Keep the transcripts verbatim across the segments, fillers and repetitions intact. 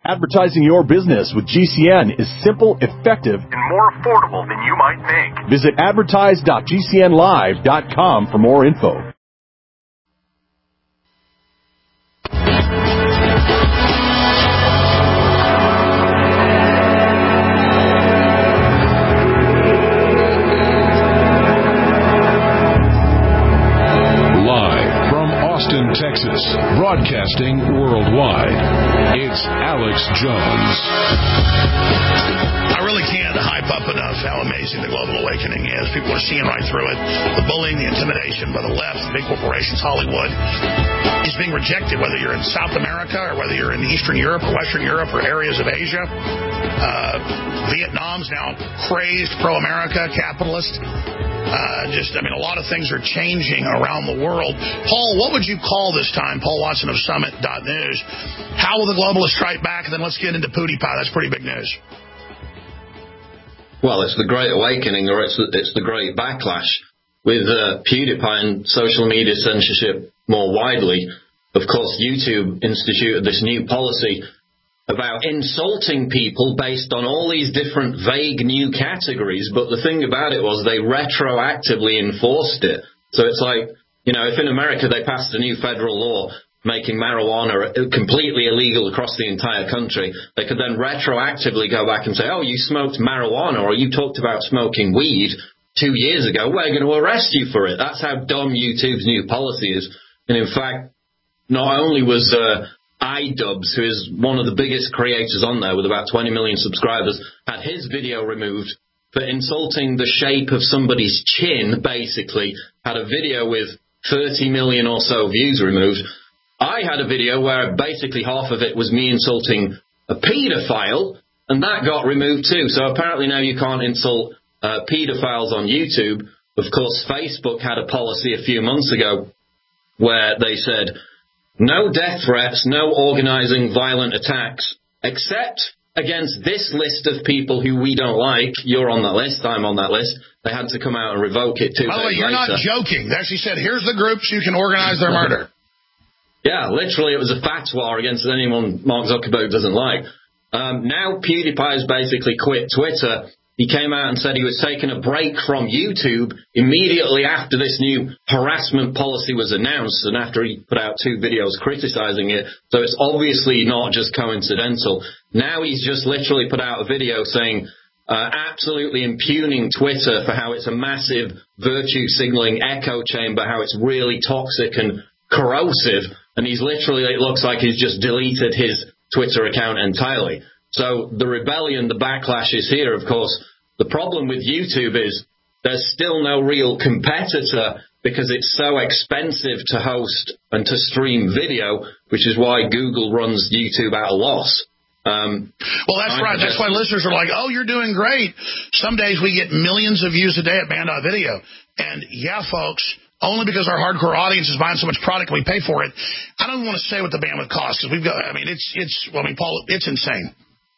Advertising your business with G C N is simple, effective, and more affordable than you might think. Visit advertise dot g c n live dot com for more info. Austin, Texas, broadcasting worldwide. It's Alex Jones. I really can't hype up enough how amazing the global awakening is. People are seeing right through it. The bullying, the intimidation by the left, the big corporations, Hollywood, is being rejected, whether you're in South America or whether you're in Eastern Europe or Western Europe or areas of Asia. Uh, Vietnam's now crazed, pro-America, capitalist. Uh, just, I mean, a lot of things are changing around the world. Paul, what would you call this time? Paul Watson of Summit dot news. How will the globalists strike back? And then let's get into PewDiePie. That's pretty big news. Well, it's the Great Awakening, or it's, it's the Great Backlash. With uh, PewDiePie and social media censorship more widely, of course, YouTube instituted this new policy about insulting people based on all these different vague new categories, but the thing about it was they retroactively enforced it. So it's like, you know, if in America they passed a new federal law making marijuana completely illegal across the entire country, they could then retroactively go back and say, oh, you smoked marijuana or you talked about smoking weed two years ago, we're going to arrest you for it. That's how dumb YouTube's new policy is. And in fact, not only was uh, iDubbbz, who is one of the biggest creators on there with about twenty million subscribers, had his video removed for insulting the shape of somebody's chin, basically, had a video with thirty million or so views removed. I had a video where basically half of it was me insulting a paedophile, and that got removed too. So apparently now you can't insult uh, paedophiles on YouTube. Of course, Facebook had a policy a few months ago where they said, no death threats, no organizing violent attacks, except against this list of people who we don't like. You're on that list, I'm on that list. They had to come out and revoke it two By the way, days you're later. not joking. They actually said, here's the groups you can organize their murder. Yeah, literally it was a fatwa against anyone Mark Zuckerberg doesn't like. Um, now PewDiePie has basically quit Twitter. He came out and said he was taking a break from YouTube immediately after this new harassment policy was announced and after he put out two videos criticizing it. So it's obviously not just coincidental. Now he's just literally put out a video saying, uh, absolutely impugning Twitter for how it's a massive virtue signaling echo chamber, how it's really toxic and corrosive. And he's literally, it looks like he's just deleted his Twitter account entirely. So the rebellion, the backlash is here, of course. The problem with YouTube is there's still no real competitor because it's so expensive to host and to stream video, which is why Google runs YouTube at a loss. Um, well, that's I right. That's why listeners are like, oh, you're doing great. Some days we get millions of views a day at Band.video. And, yeah, folks, only because our hardcore audience is buying so much product we pay for it. I don't even want to say what the bandwidth costs because we've got, I mean, it's, it's, well, I mean, Paul, it's insane.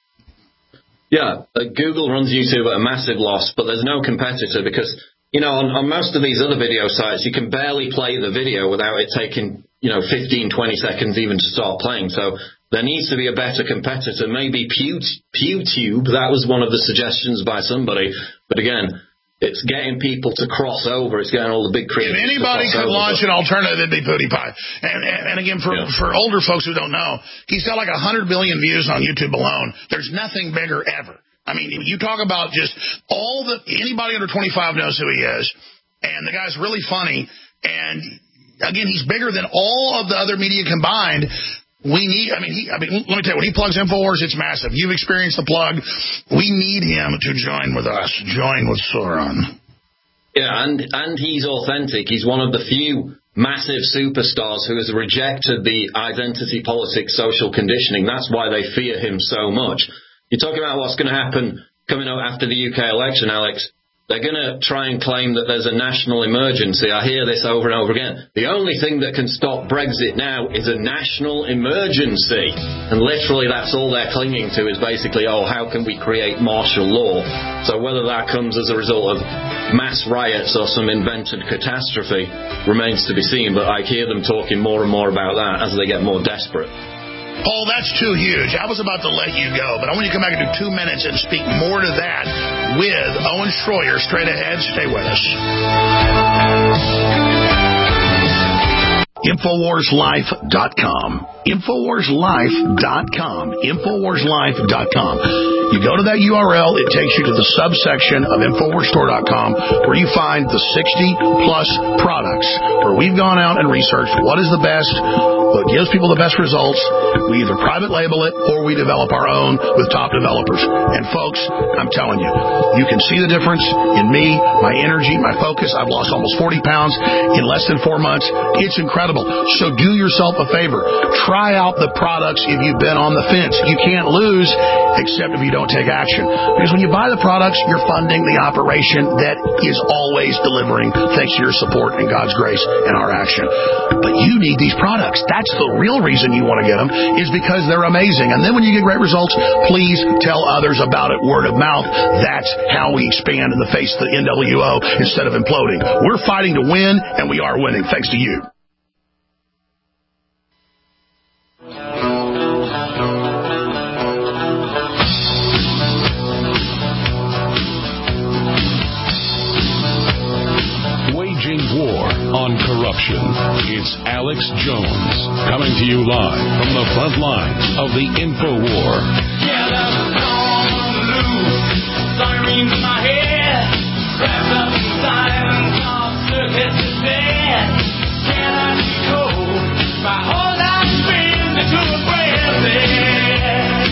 Yeah, uh, Google runs YouTube at a massive loss, but there's no competitor because, you know, on, on most of these other video sites, you can barely play the video without it taking, you know, fifteen, twenty seconds even to start playing. So there needs to be a better competitor. Maybe Pew, PewTube, that was one of the suggestions by somebody. But again, it's getting people to cross over. It's getting all the big creators. If anybody could over, launch but... an alternative, it'd be PewDiePie. And, and, and again, for, yeah. for older folks who don't know, he's got like one hundred billion views on YouTube alone. There's nothing bigger ever. I mean, you talk about just all the, anybody under twenty-five knows who he is. And the guy's really funny. And again, he's bigger than all of the other media combined. We need, I mean, he, I mean, let me tell you, when he plugs InfoWars, it's massive. You've experienced the plug. We need him to join with us, join with Sauron. Yeah, and, and he's authentic. He's one of the few massive superstars who has rejected the identity politics, social conditioning. That's why they fear him so much. You're talking about what's going to happen coming up after the U K election, Alex. They're going to try and claim that there's a national emergency. I hear this over and over again. The only thing that can stop Brexit now is a national emergency. And literally that's all they're clinging to is basically, oh, how can we create martial law? So whether that comes as a result of mass riots or some invented catastrophe remains to be seen. But I hear them talking more and more about that as they get more desperate. Paul, that's too huge. I was about to let you go, but I want you to come back and do two minutes and speak more to that with Owen Schroyer. Straight ahead. Stay with us. Infowars Life dot com. Infowars Life dot com. Infowars Life dot com. You go to that U R L, it takes you to the subsection of Infowars Store dot com where you find the sixty plus products where we've gone out and researched what is the best, what gives people the best results. We either private label it or we develop our own with top developers. And folks, I'm telling you, you can see the difference in me, my energy, my focus. I've lost almost forty pounds in less than four months. It's incredible. So do yourself a favor. Try out the products if you've been on the fence. You can't lose except if you don't take action. Because when you buy the products, you're funding the operation that is always delivering thanks to your support and God's grace and our action. But you need these products. That's the real reason you want to get them, is because they're amazing. And then when you get great results, please tell others about it, word of mouth. That's how we expand in the face of the N W O instead of imploding. We're fighting to win, and we are winning thanks to you. War on corruption. It's Alex Jones coming to you live from the front lines of the InfoWar. Yeah, that's a storm on the loose. Sirens in my head. Wrapped up in silence. All circuits is dead. Can I go? My whole life spins into a prayer bed.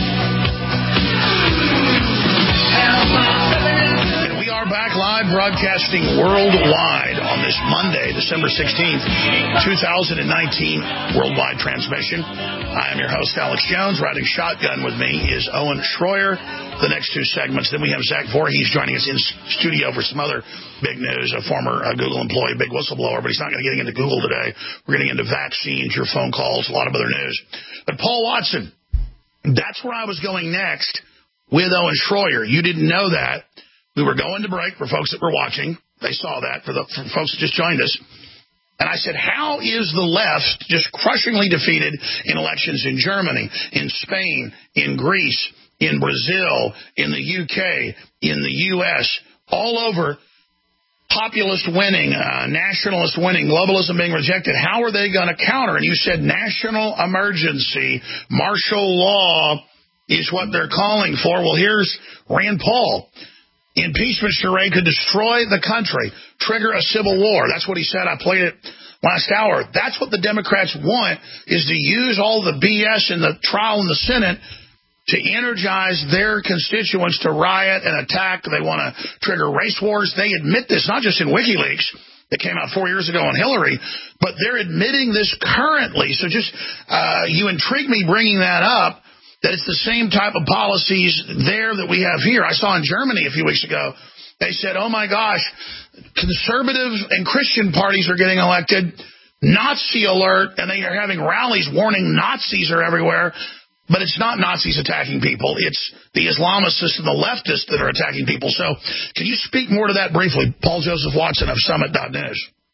And we are back live broadcasting worldwide on this Monday, December sixteenth, twenty nineteen, worldwide transmission. I am your host, Alex Jones. Riding shotgun with me is Owen Schroyer. The next two segments. Then we have Zach Voorhees joining us in studio for some other big news, a former uh, Google employee, big whistleblower, but he's not going to get into Google today. We're getting into vaccines, your phone calls, a lot of other news. But Paul Watson, that's where I was going next with Owen Schroyer. You didn't know that. We were going to break for folks that were watching. They saw that for the for folks that just joined us. And I said, how is the left just crushingly defeated in elections in Germany, in Spain, in Greece, in Brazil, in the U K, in the U S, all over, populist winning, uh, nationalist winning, globalism being rejected? How are they going to counter? And you said national emergency, martial law is what they're calling for. Well, here's Rand Paul. Impeachment charade could destroy the country, trigger a civil war. That's what he said. I played it last hour. That's what the Democrats want, is to use all the B S in the trial in the Senate to energize their constituents to riot and attack. They want to trigger race wars. They admit this, not just in WikiLeaks that came out four years ago on Hillary, but they're admitting this currently. So just uh, you intrigue me bringing that up, that it's the same type of policies there that we have here. I saw in Germany a few weeks ago, they said, oh, my gosh, conservative and Christian parties are getting elected, Nazi alert, and they are having rallies warning Nazis are everywhere. But it's not Nazis attacking people. It's the Islamicists and the leftists that are attacking people. So can you speak more to that briefly? Paul Joseph Watson of Summit dot news.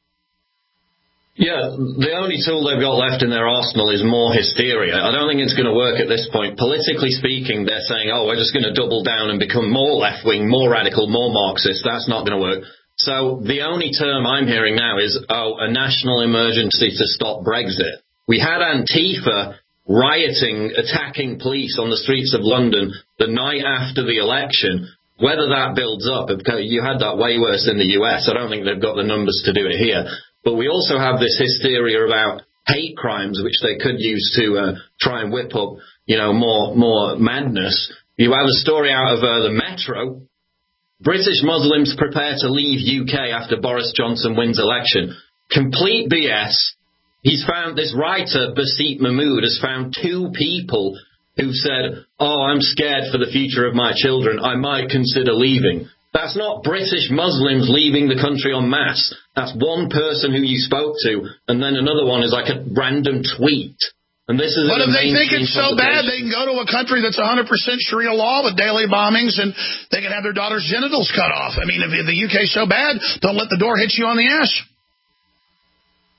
Yeah, the only tool they've got left in their arsenal is more hysteria. I don't think it's going to work at this point. Politically speaking, they're saying, oh, we're just going to double down and become more left-wing, more radical, more Marxist. That's not going to work. So the only term I'm hearing now is, oh, a national emergency to stop Brexit. We had Antifa rioting, attacking police on the streets of London the night after the election. Whether that builds up, you had that way worse in the U S. I don't think they've got the numbers to do it here. But we also have this hysteria about hate crimes, which they could use to uh, try and whip up, you know, more more madness. You have a story out of uh, the Metro. British Muslims prepare to leave U K after Boris Johnson wins election. Complete B S. He's found, this writer, Basit Mahmood, has found two people who've said, oh, I'm scared for the future of my children. I might consider leaving. That's not British Muslims leaving the country en masse. That's one person who you spoke to, and then another one is like a random tweet. And this is. But if they think it's so bad, they can go to a country that's one hundred percent Sharia law with daily bombings, and they can have their daughter's genitals cut off. I mean, if the U K's so bad, don't let the door hit you on the ass.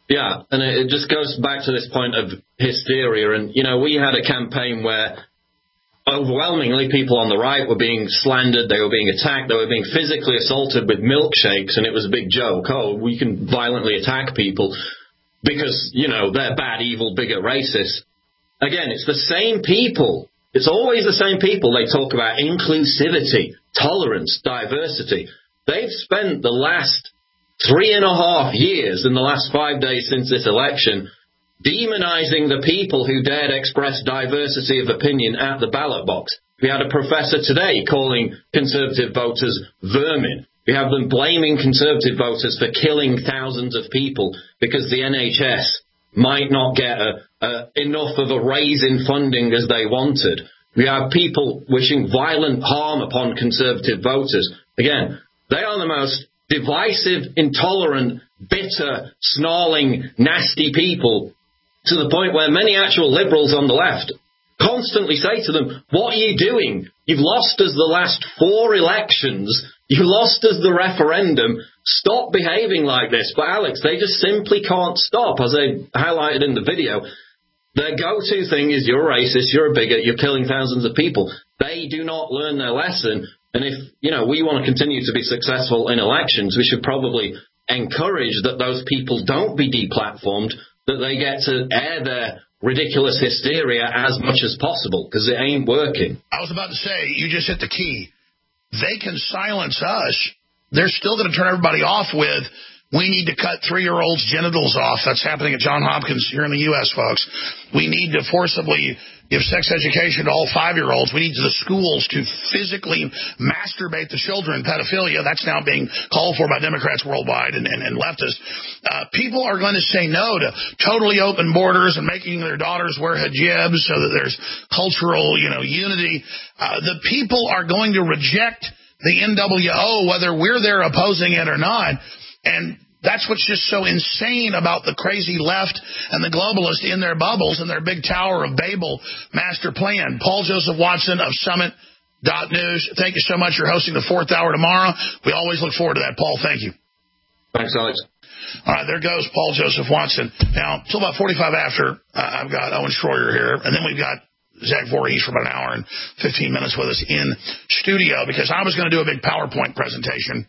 Yeah, and it just goes back to this point of hysteria. And, you know, we had a campaign where overwhelmingly people on the right were being slandered, they were being attacked, they were being physically assaulted with milkshakes, and it was a big joke. Oh, we can violently attack people because, you know, they're bad, evil, bigot, racist. Again, it's the same people. It's always the same people. They talk about inclusivity, tolerance, diversity. They've spent the last three and a half years, in the last five days since this election, demonizing the people who dared express diversity of opinion at the ballot box. We had a professor today calling conservative voters vermin. We have them blaming conservative voters for killing thousands of people because the N H S might not get a, a, enough of a raise in funding as they wanted. We have people wishing violent harm upon conservative voters. Again, they are the most divisive, intolerant, bitter, snarling, nasty people, to the point where many actual liberals on the left constantly say to them, what are you doing? You've lost us the last four elections. You lost us the referendum. Stop behaving like this. But, Alex, they just simply can't stop. As I highlighted in the video, their go-to thing is you're racist, you're a bigot, you're killing thousands of people. They do not learn their lesson. And if, you know, we want to continue to be successful in elections, we should probably encourage that those people don't be deplatformed, that they get to air their ridiculous hysteria as much as possible, because it ain't working. I was about to say, you just hit the key. They can silence us. They're still going to turn everybody off with, we need to cut three-year-olds' genitals off. That's happening at Johns Hopkins here in the U S, folks. We need to forcibly give sex education to all five-year-olds. We need the schools to physically masturbate the children. Pedophilia, that's now being called for by Democrats worldwide and, and, and leftists. Uh, people are going to say no to totally open borders and making their daughters wear hijabs so that there's cultural, you know, unity. Uh, the people are going to reject the N W O, whether we're there opposing it or not. And that's what's just so insane about the crazy left and the globalists in their bubbles and their big Tower of Babel master plan. Paul Joseph Watson of Summit dot News. Thank you so much. You're hosting the fourth hour tomorrow. We always look forward to that, Paul. Thank you. Thanks, Alex. All right, there goes Paul Joseph Watson. Now, till about forty-five after, uh, I've got Owen Schroyer here, and then we've got Zach Voorhees for about an hour and fifteen minutes with us in studio, because I was going to do a big PowerPoint presentation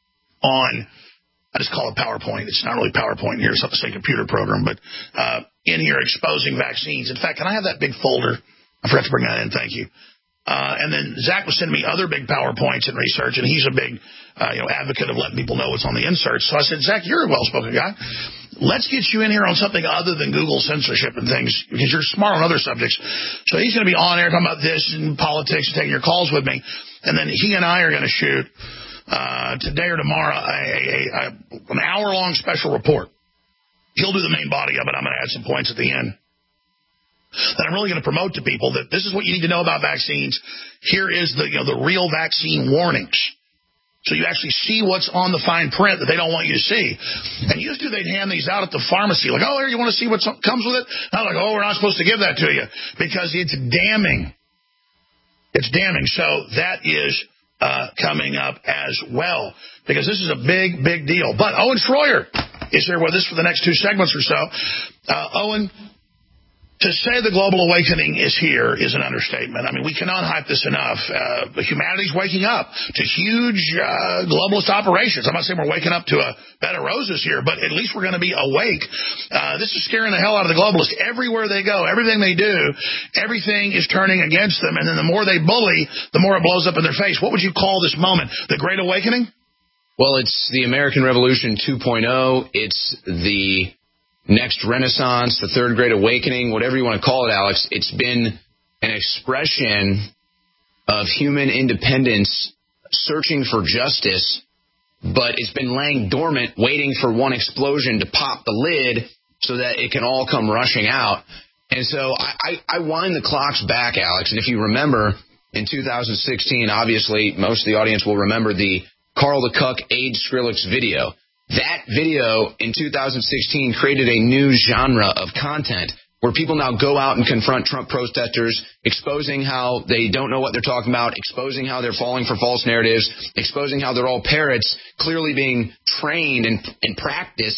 on, I just call it PowerPoint. It's not really PowerPoint here. It's not the same computer program, but uh, in here exposing vaccines. In fact, can I have that big folder? I forgot to bring that in. Thank you. Uh, and then Zach was sending me other big PowerPoints and research, and he's a big uh, you know, advocate of letting people know what's on the inserts. So I said, Zach, you're a well-spoken guy. Let's get you in here on something other than Google censorship and things, because you're smart on other subjects. So he's going to be on air talking about this and politics and taking your calls with me. And then he and I are going to shoot Uh, today or tomorrow, a, a, a, an hour-long special report. He'll do the main body of it. I'm going to add some points at the end that I'm really going to promote to people that this is what you need to know about vaccines. Here is the, you know, the real vaccine warnings. So you actually see what's on the fine print that they don't want you to see. And used to, they'd hand these out at the pharmacy, like, oh, here, you want to see what comes with it? And I'm like, oh, we're not supposed to give that to you because it's damning. It's damning. So that is Uh, coming up as well, because this is a big, big deal. But Owen Schroyer is here with us for the next two segments or so. Uh, Owen, to say the global awakening is here is an understatement. I mean, we cannot hype this enough. Uh, humanity's waking up to huge uh, globalist operations. I'm not saying we're waking up to a bed of roses here, but at least we're going to be awake. Uh, this is scaring the hell out of the globalists. Everywhere they go, everything they do, everything is turning against them. And then the more they bully, the more it blows up in their face. What would you call this moment? The Great Awakening? Well, it's the American Revolution two point oh. It's the next Renaissance, the Third Great Awakening, whatever you want to call it, Alex. It's been an expression of human independence, searching for justice, but it's been laying dormant, waiting for one explosion to pop the lid so that it can all come rushing out. And so I, I, I wind the clocks back, Alex. And if you remember, in two thousand sixteen, obviously, most of the audience will remember the Carl the Cuck AIDS Skrillex video. That video in two thousand sixteen created a new genre of content where people now go out and confront Trump protesters, exposing how they don't know what they're talking about, exposing how they're falling for false narratives, exposing how they're all parrots, clearly being trained and, and practiced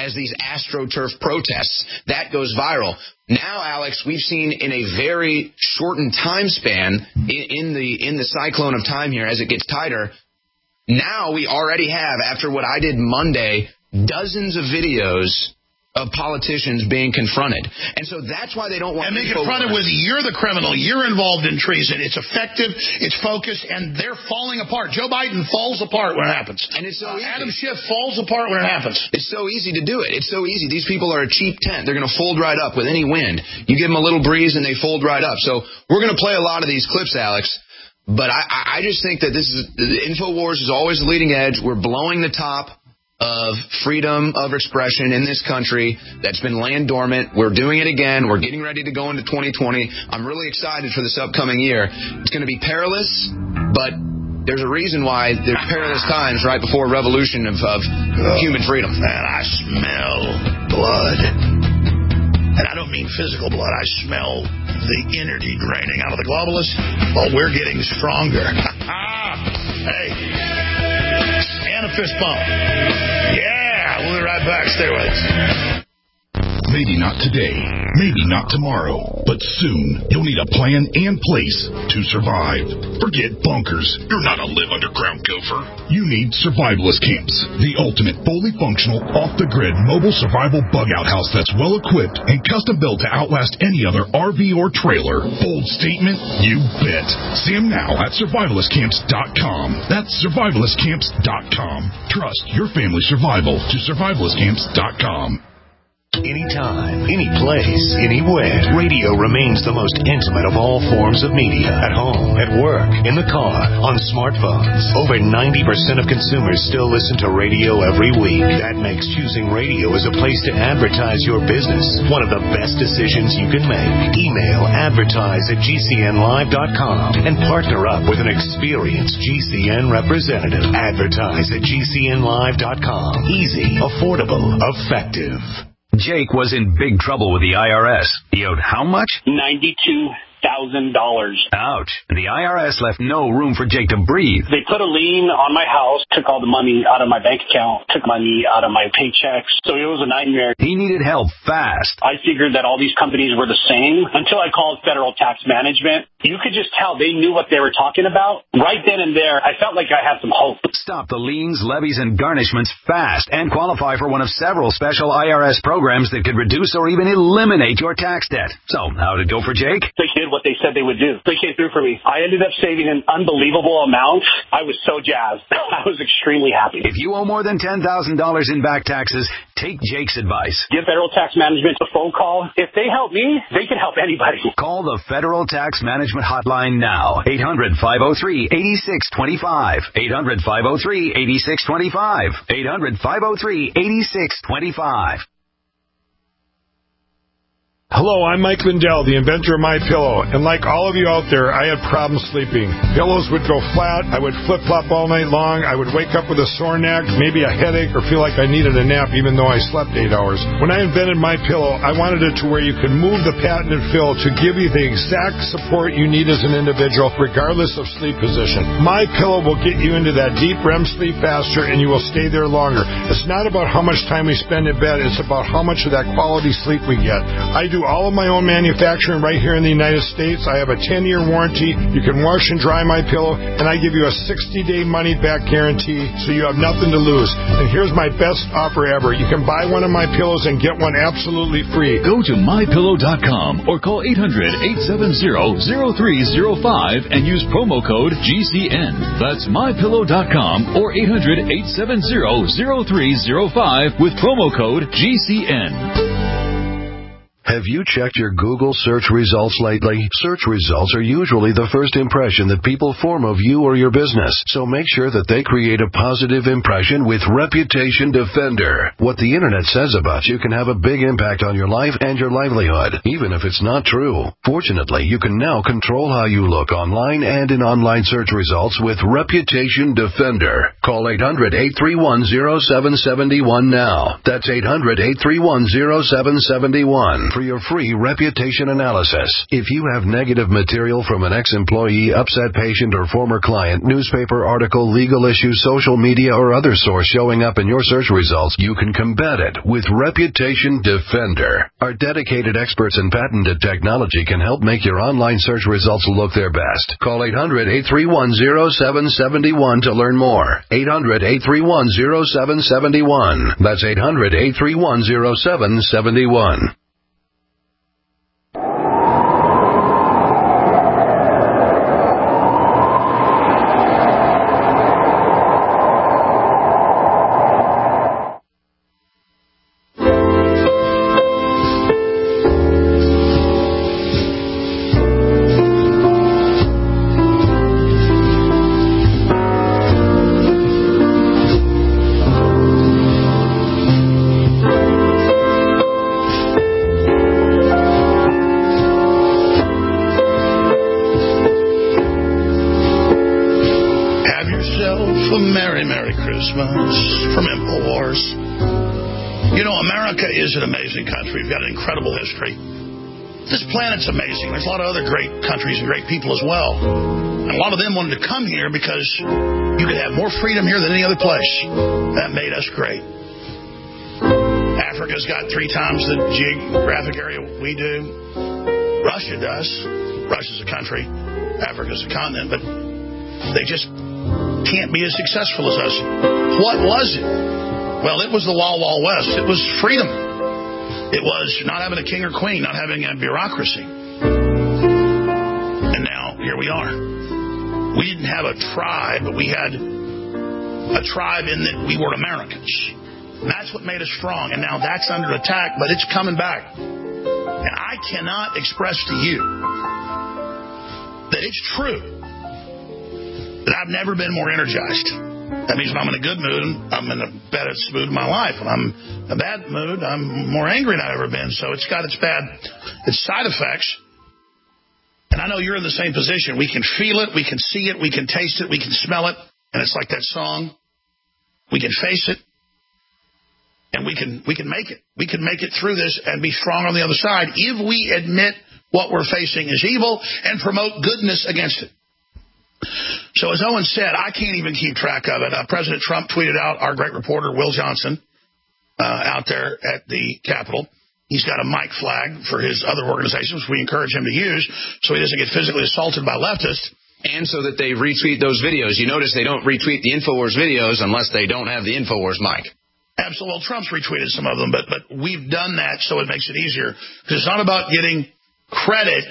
as these AstroTurf protests. That goes viral. Now, Alex, we've seen in a very shortened time span in, in the in the cyclone of time here as it gets tighter. Now we already have, after what I did Monday, dozens of videos of politicians being confronted. And so that's why they don't want to... And being confronted with, you're the criminal, you're involved in treason, it's effective, it's focused, and they're falling apart. Joe Biden falls apart when it happens. And it's so uh, easy. Adam Schiff falls apart when it happens. It's so easy to do it. It's so easy. These people are a cheap tent. They're going to fold right up with any wind. You give them a little breeze and they fold right up. So we're going to play a lot of these clips, Alex. But I, I just think that this is... The InfoWars is always the leading edge. We're blowing the top of freedom of expression in this country that's been laying dormant. We're doing it again. We're getting ready to go into twenty twenty. I'm really excited for this upcoming year. It's going to be perilous, but there's a reason why there's perilous times right before a revolution of, of oh, human freedom. Man, I smell blood. And I don't mean physical blood. I smell the energy draining out of the globalists while we're getting stronger. Hey. And a fist bump. Yeah, we'll be right back. Stay with us. Maybe not today, maybe not tomorrow, but soon you'll need a plan and place to survive. Forget bunkers. You're not a live underground gopher. You need survivalist camps, the ultimate fully functional, off-the-grid mobile survival bug-out house that's well-equipped and custom-built to outlast any other R V or trailer. Bold statement? You bet. See them now at survivalist camps dot com. That's survivalist camps dot com. Trust your family's survival to survivalist camps dot com. Anytime, any place, anywhere. Radio remains the most intimate of all forms of media. At home, at work, in the car, on smartphones. Over ninety percent of consumers still listen to radio every week. That makes choosing radio as a place to advertise your business one of the best decisions you can make. Email advertise at G C N live dot com and partner up with an experienced G C N representative. Advertise at G C N live dot com. Easy, affordable, effective. Jake was in big trouble with the I R S. He owed how much? ninety-two thousand dollars. Ouch. The I R S left no room for Jake to breathe. They put a lien on my house, took all the money out of my bank account, took money out of my paychecks. So it was a nightmare. He needed help fast. I figured that all these companies were the same until I called Federal Tax Management. You could just tell they knew what they were talking about. Right then and there, I felt like I had some hope. Stop the liens, levies, and garnishments fast and qualify for one of several special I R S programs that could reduce or even eliminate your tax debt. So, how'd it go for Jake? They did what they said they would do. They came through for me. I ended up saving an unbelievable amount. I was so jazzed. I was extremely happy. If you owe more than ten thousand dollars in back taxes, take Jake's advice. Give Federal Tax Management a phone call. If they help me, they can help anybody. Call the Federal Tax Management Hotline now. eight hundred, five oh three, eight six two five. eight hundred, five oh three, eight six two five. eight hundred, five oh three, eight six two five. Hello, I'm Mike Lindell, the inventor of MyPillow, and like all of you out there, I had problems sleeping. Pillows would go flat, I would flip-flop all night long, I would wake up with a sore neck, maybe a headache, or feel like I needed a nap even though I slept eight hours. When I invented MyPillow, I wanted it to where you could move the patented fill to give you the exact support you need as an individual, regardless of sleep position. MyPillow will get you into that deep R E M sleep faster, and you will stay there longer. It's not about how much time we spend in bed, it's about how much of that quality sleep we get. I do all of my own manufacturing right here in the United States. I have a ten-year warranty. You can wash and dry my pillow, and I give you a sixty-day money-back guarantee, so you have nothing to lose. And here's my best offer ever. You can buy one of my pillows and get one absolutely free. Go to my pillow dot com or call eight hundred, eight seven zero, zero three zero five and use promo code G C N. That's my pillow dot com or eight hundred, eight seven zero, zero three zero five with promo code G C N. Have you checked your Google search results lately? Search results are usually the first impression that people form of you or your business, so make sure that they create a positive impression with Reputation Defender. What the internet says about you can have a big impact on your life and your livelihood, even if it's not true. Fortunately, you can now control how you look online and in online search results with Reputation Defender. Call eight hundred, eight three one, zero seven seven one now. That's eight hundred, eight three one, zero seven seven one. for your free reputation analysis. If you have negative material from an ex-employee, upset patient, or former client, newspaper article, legal issue, social media, or other source showing up in your search results, you can combat it with Reputation Defender. Our dedicated experts in patented technology can help make your online search results look their best. Call eight hundred, eight three one, zero seven seven one to learn more. eight hundred, eight three one, zero seven seven one. That's eight hundred, eight three one, zero seven seven one. Is an amazing country. We've got an incredible history. This planet's amazing. There's a lot of other great countries and great people as well. And a lot of them wanted to come here because you could have more freedom here than any other place. That made us great. Africa's got three times the geographic area we do. Russia does. Russia's a country. Africa's a continent. But they just can't be as successful as us. What was it? Well, it was the Wild Wild West. It was freedom. It was not having a king or queen, not having a bureaucracy. And now, here we are. We didn't have a tribe, but we had a tribe in that we were Americans. And that's what made us strong. And now that's under attack, but it's coming back. And I cannot express to you that it's true that I've never been more energized. That means when I'm in a good mood, I'm in the best mood of my life. When I'm in a bad mood, I'm more angry than I've ever been. So it's got its bad, its side effects. And I know you're in the same position. We can feel it, we can see it, we can taste it, we can smell it. And it's like that song. We can face it. And we can we can make it. We can make it through this and be strong on the other side if we admit what we're facing is evil and promote goodness against it. So as Owen said, I can't even keep track of it. Uh, President Trump tweeted out our great reporter, Will Johnson, uh, out there at the Capitol. He's got a mic flag for his other organizations, which we encourage him to use so he doesn't get physically assaulted by leftists. And so that they retweet those videos. You notice they don't retweet the InfoWars videos unless they don't have the InfoWars mic. Absolutely. Well, Trump's retweeted some of them, but, but we've done that so it makes it easier. Because it's not about getting credit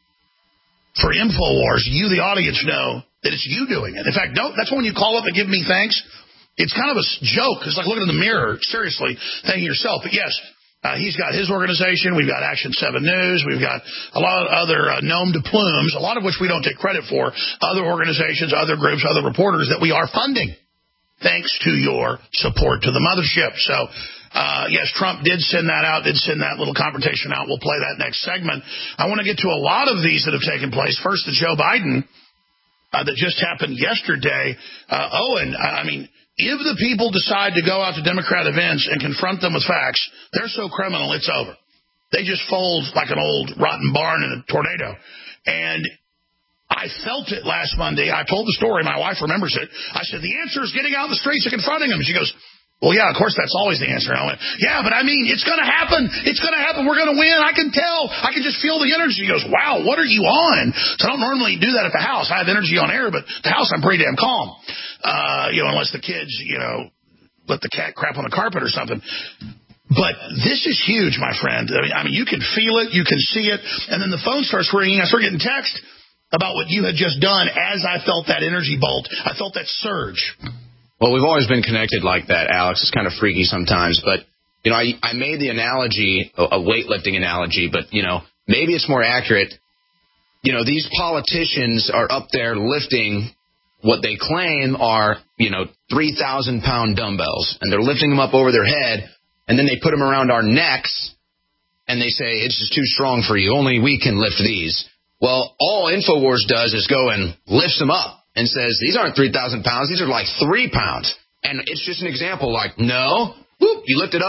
for InfoWars. You, the audience, know that it's you doing it. In fact, don't, that's when you call up and give me thanks. It's kind of a joke. It's like looking in the mirror, seriously, thanking yourself. But yes, uh, he's got his organization. We've got Action seven News. We've got a lot of other uh, gnome de plumes, a lot of which we don't take credit for, other organizations, other groups, other reporters that we are funding thanks to your support to the mothership. So, uh, yes, Trump did send that out, did send that little confrontation out. We'll play that next segment. I want to get to a lot of these that have taken place. First, the Joe Biden uh, that just happened yesterday. Uh, Owen, I mean, if the people decide to go out to Democrat events and confront them with facts, they're so criminal, it's over. They just fold like an old rotten barn in a tornado. And I felt it last Monday. I told the story. My wife remembers it. I said, the answer is getting out in the streets and confronting them. And she goes, well, yeah, of course, that's always the answer. And I went, yeah, but I mean, it's going to happen. It's going to happen. We're going to win. I can tell. I can just feel the energy. She goes, wow, what are you on? So I don't normally do that at the house. I have energy on air, but at the house, I'm pretty damn calm. Uh, you know, unless the kids, you know, let the cat crap on the carpet or something. But this is huge, my friend. I mean, I mean, you can feel it. You can see it. And then the phone starts ringing. I start getting text about what you had just done as I felt that energy bolt. I felt that surge. Well, we've always been connected like that, Alex. It's kind of freaky sometimes. But, you know, I, I made the analogy, a weightlifting analogy, but, you know, maybe it's more accurate. You know, these politicians are up there lifting what they claim are, you know, three thousand pound dumbbells, and they're lifting them up over their head, and then they put them around our necks, and they say, it's just too strong for you. Only we can lift these. Well, all InfoWars does is go and lifts them up and says, these aren't three thousand pounds. These are like three pounds. And it's just an example like, no, whoop, you lift it up,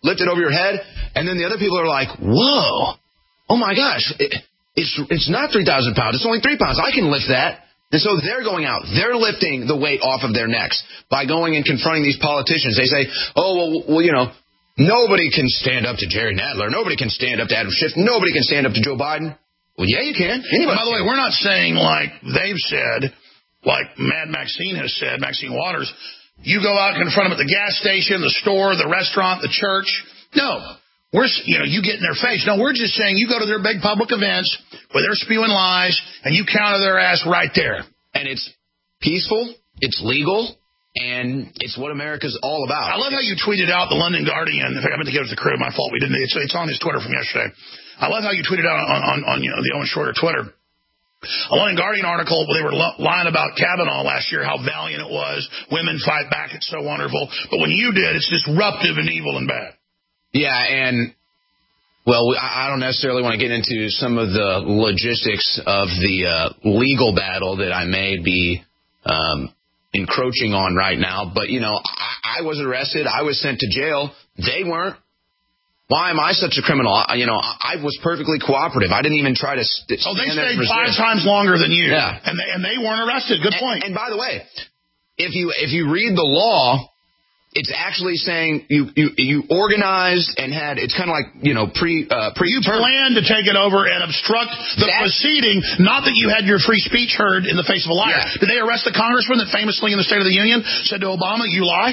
lift it over your head, and then the other people are like, whoa, oh my gosh, it, it's it's not three thousand pounds, it's only three pounds. I can lift that. And so they're going out. They're lifting the weight off of their necks by going and confronting these politicians. They say, oh, well, well you know, nobody can stand up to Jerry Nadler. Nobody can stand up to Adam Schiff. Nobody can stand up to Joe Biden. Well, yeah, you can. Anybody by the way, we're not saying like they've said, like Mad Maxine has said, Maxine Waters, you go out and confront them at the gas station, the store, the restaurant, the church. No. We're, you know, you get in their face. No, we're just saying you go to their big public events where they're spewing lies and you counter their ass right there. And it's peaceful, it's legal, and it's what America's all about. I love how you tweeted out the London Guardian. In fact, I meant to give it to the crew. My fault. We didn't. It's, it's on his Twitter from yesterday. I love how you tweeted out on, on, on you know, the Owen Shorter Twitter. A London Guardian article where they were lying about Kavanaugh last year, how valiant it was. Women fight back. It's so wonderful. But when you did, it's disruptive and evil and bad. Yeah, and, well, I don't necessarily want to get into some of the logistics of the uh, legal battle that I may be um, encroaching on right now. But, you know, I, I was arrested. I was sent to jail. They weren't. Why am I such a criminal? I, you know, I was perfectly cooperative. I didn't even try to st- Oh, they stand there stayed and five resist. times longer than you. Yeah. And they, and they weren't arrested. Good point. And, and by the way, if you if you read the law, it's actually saying you, you, you organized and had, it's kind of like, you know, pre, uh, pre. You planned to take it over and obstruct the That's, proceeding, not that you had your free speech heard in the face of a liar. Yeah. Did they arrest the congressman that famously in the State of the Union said to Obama, you lie?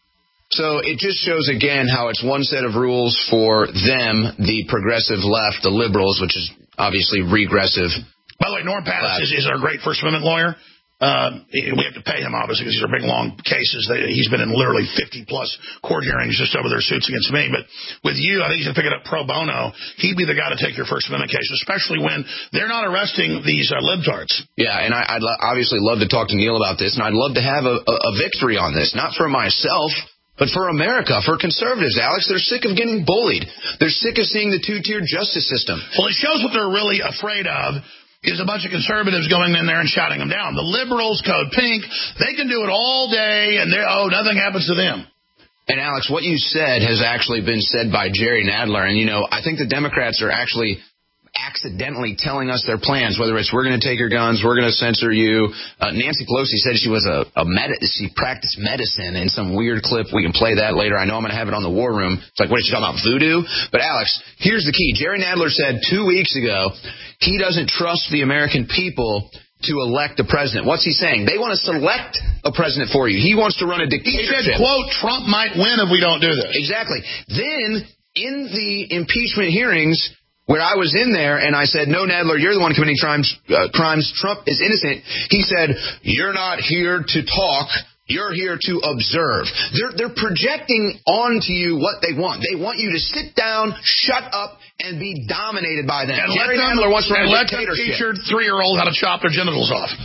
So it just shows again how it's one set of rules for them, the progressive left, the liberals, which is obviously regressive. By the way, Norm Pattis is, is our great First Amendment lawyer. Uh, we have to pay him, obviously, because these are big, long cases. They, he's been in literally fifty-plus court hearings just over their suits against me. But with you, I think he's going to pick it up pro bono. He'd be the guy to take your First Amendment case, especially when they're not arresting these uh, libtards. Yeah, and I, I'd lo- obviously love to talk to Neil about this, and I'd love to have a, a, a victory on this, not for myself, but for America, for conservatives, Alex. They're sick of getting bullied. They're sick of seeing the two-tier justice system. Well, it shows what they're really afraid of. Is a bunch of conservatives going in there and shouting them down. The liberals, Code Pink, they can do it all day, and they're, oh, nothing happens to them. And, Alex, what you said has actually been said by Jerry Nadler. And, you know, I think the Democrats are actually accidentally telling us their plans, whether it's we're going to take your guns, we're going to censor you. Uh, Nancy Pelosi said she was a, a med- she practiced medicine in some weird clip. We can play that later. I know I'm going to have it on the War Room. It's like, what is she talking about, voodoo? But, Alex, here's the key. Jerry Nadler said two weeks ago he doesn't trust the American people to elect a president. What's he saying? They want to select a president for you. He wants to run a dictatorship. He said, quote, Trump might win if we don't do this. Exactly. Then, in the impeachment hearings, where I was in there and I said, no, Nadler, you're the one committing crimes, uh, crimes. Trump is innocent. He said, you're not here to talk. You're here to observe. They're, they're projecting onto you what they want. They want you to sit down, shut up, and be dominated by them. And Jerry let them, Nadler wants to run and a let them dictatorship. teach your three-year-old how to chop their genitals off.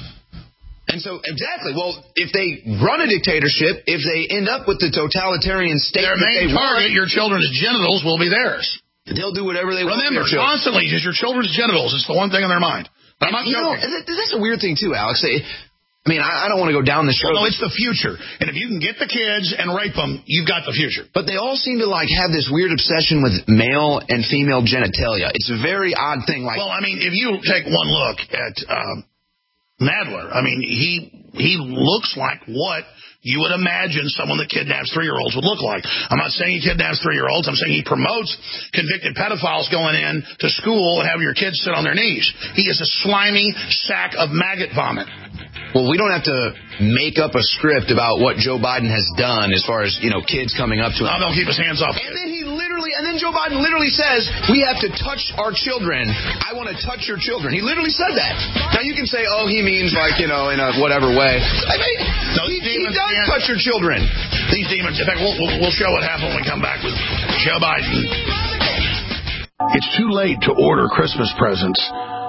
And so, exactly. Well, if they run a dictatorship, if they end up with the totalitarian state their that main they target, want, your children's genitals will be theirs. They'll do whatever they Remember, want. Remember, constantly, just your children's genitals. It's the one thing in their mind. I'm not you joking. Know, that's a weird thing, too, Alex. I mean, I don't want to go down this road. Well, no, it's the future. And if you can get the kids and rape them, you've got the future. But they all seem to, like, have this weird obsession with male and female genitalia. It's a very odd thing. Like, well, I mean, if you take one look at um, Nadler, I mean, he he looks like what you would imagine someone that kidnaps three-year-olds would look like. I'm not saying he kidnaps three-year-olds. I'm saying he promotes convicted pedophiles going in to school and having your kids sit on their knees. He is a slimy sack of maggot vomit. Well, we don't have to make up a script about what Joe Biden has done as far as, you know, kids coming up to him. No, don't keep his hands off. And then he literally, and then Joe Biden literally says, we have to touch our children. I want to touch your children. He literally said that. Now, you can say, oh, he means like, you know, in a whatever way. I mean, he, he does touch your children. These demons, in fact, we'll, we'll show what happened when we come back with Joe Biden. It's too late to order Christmas presents.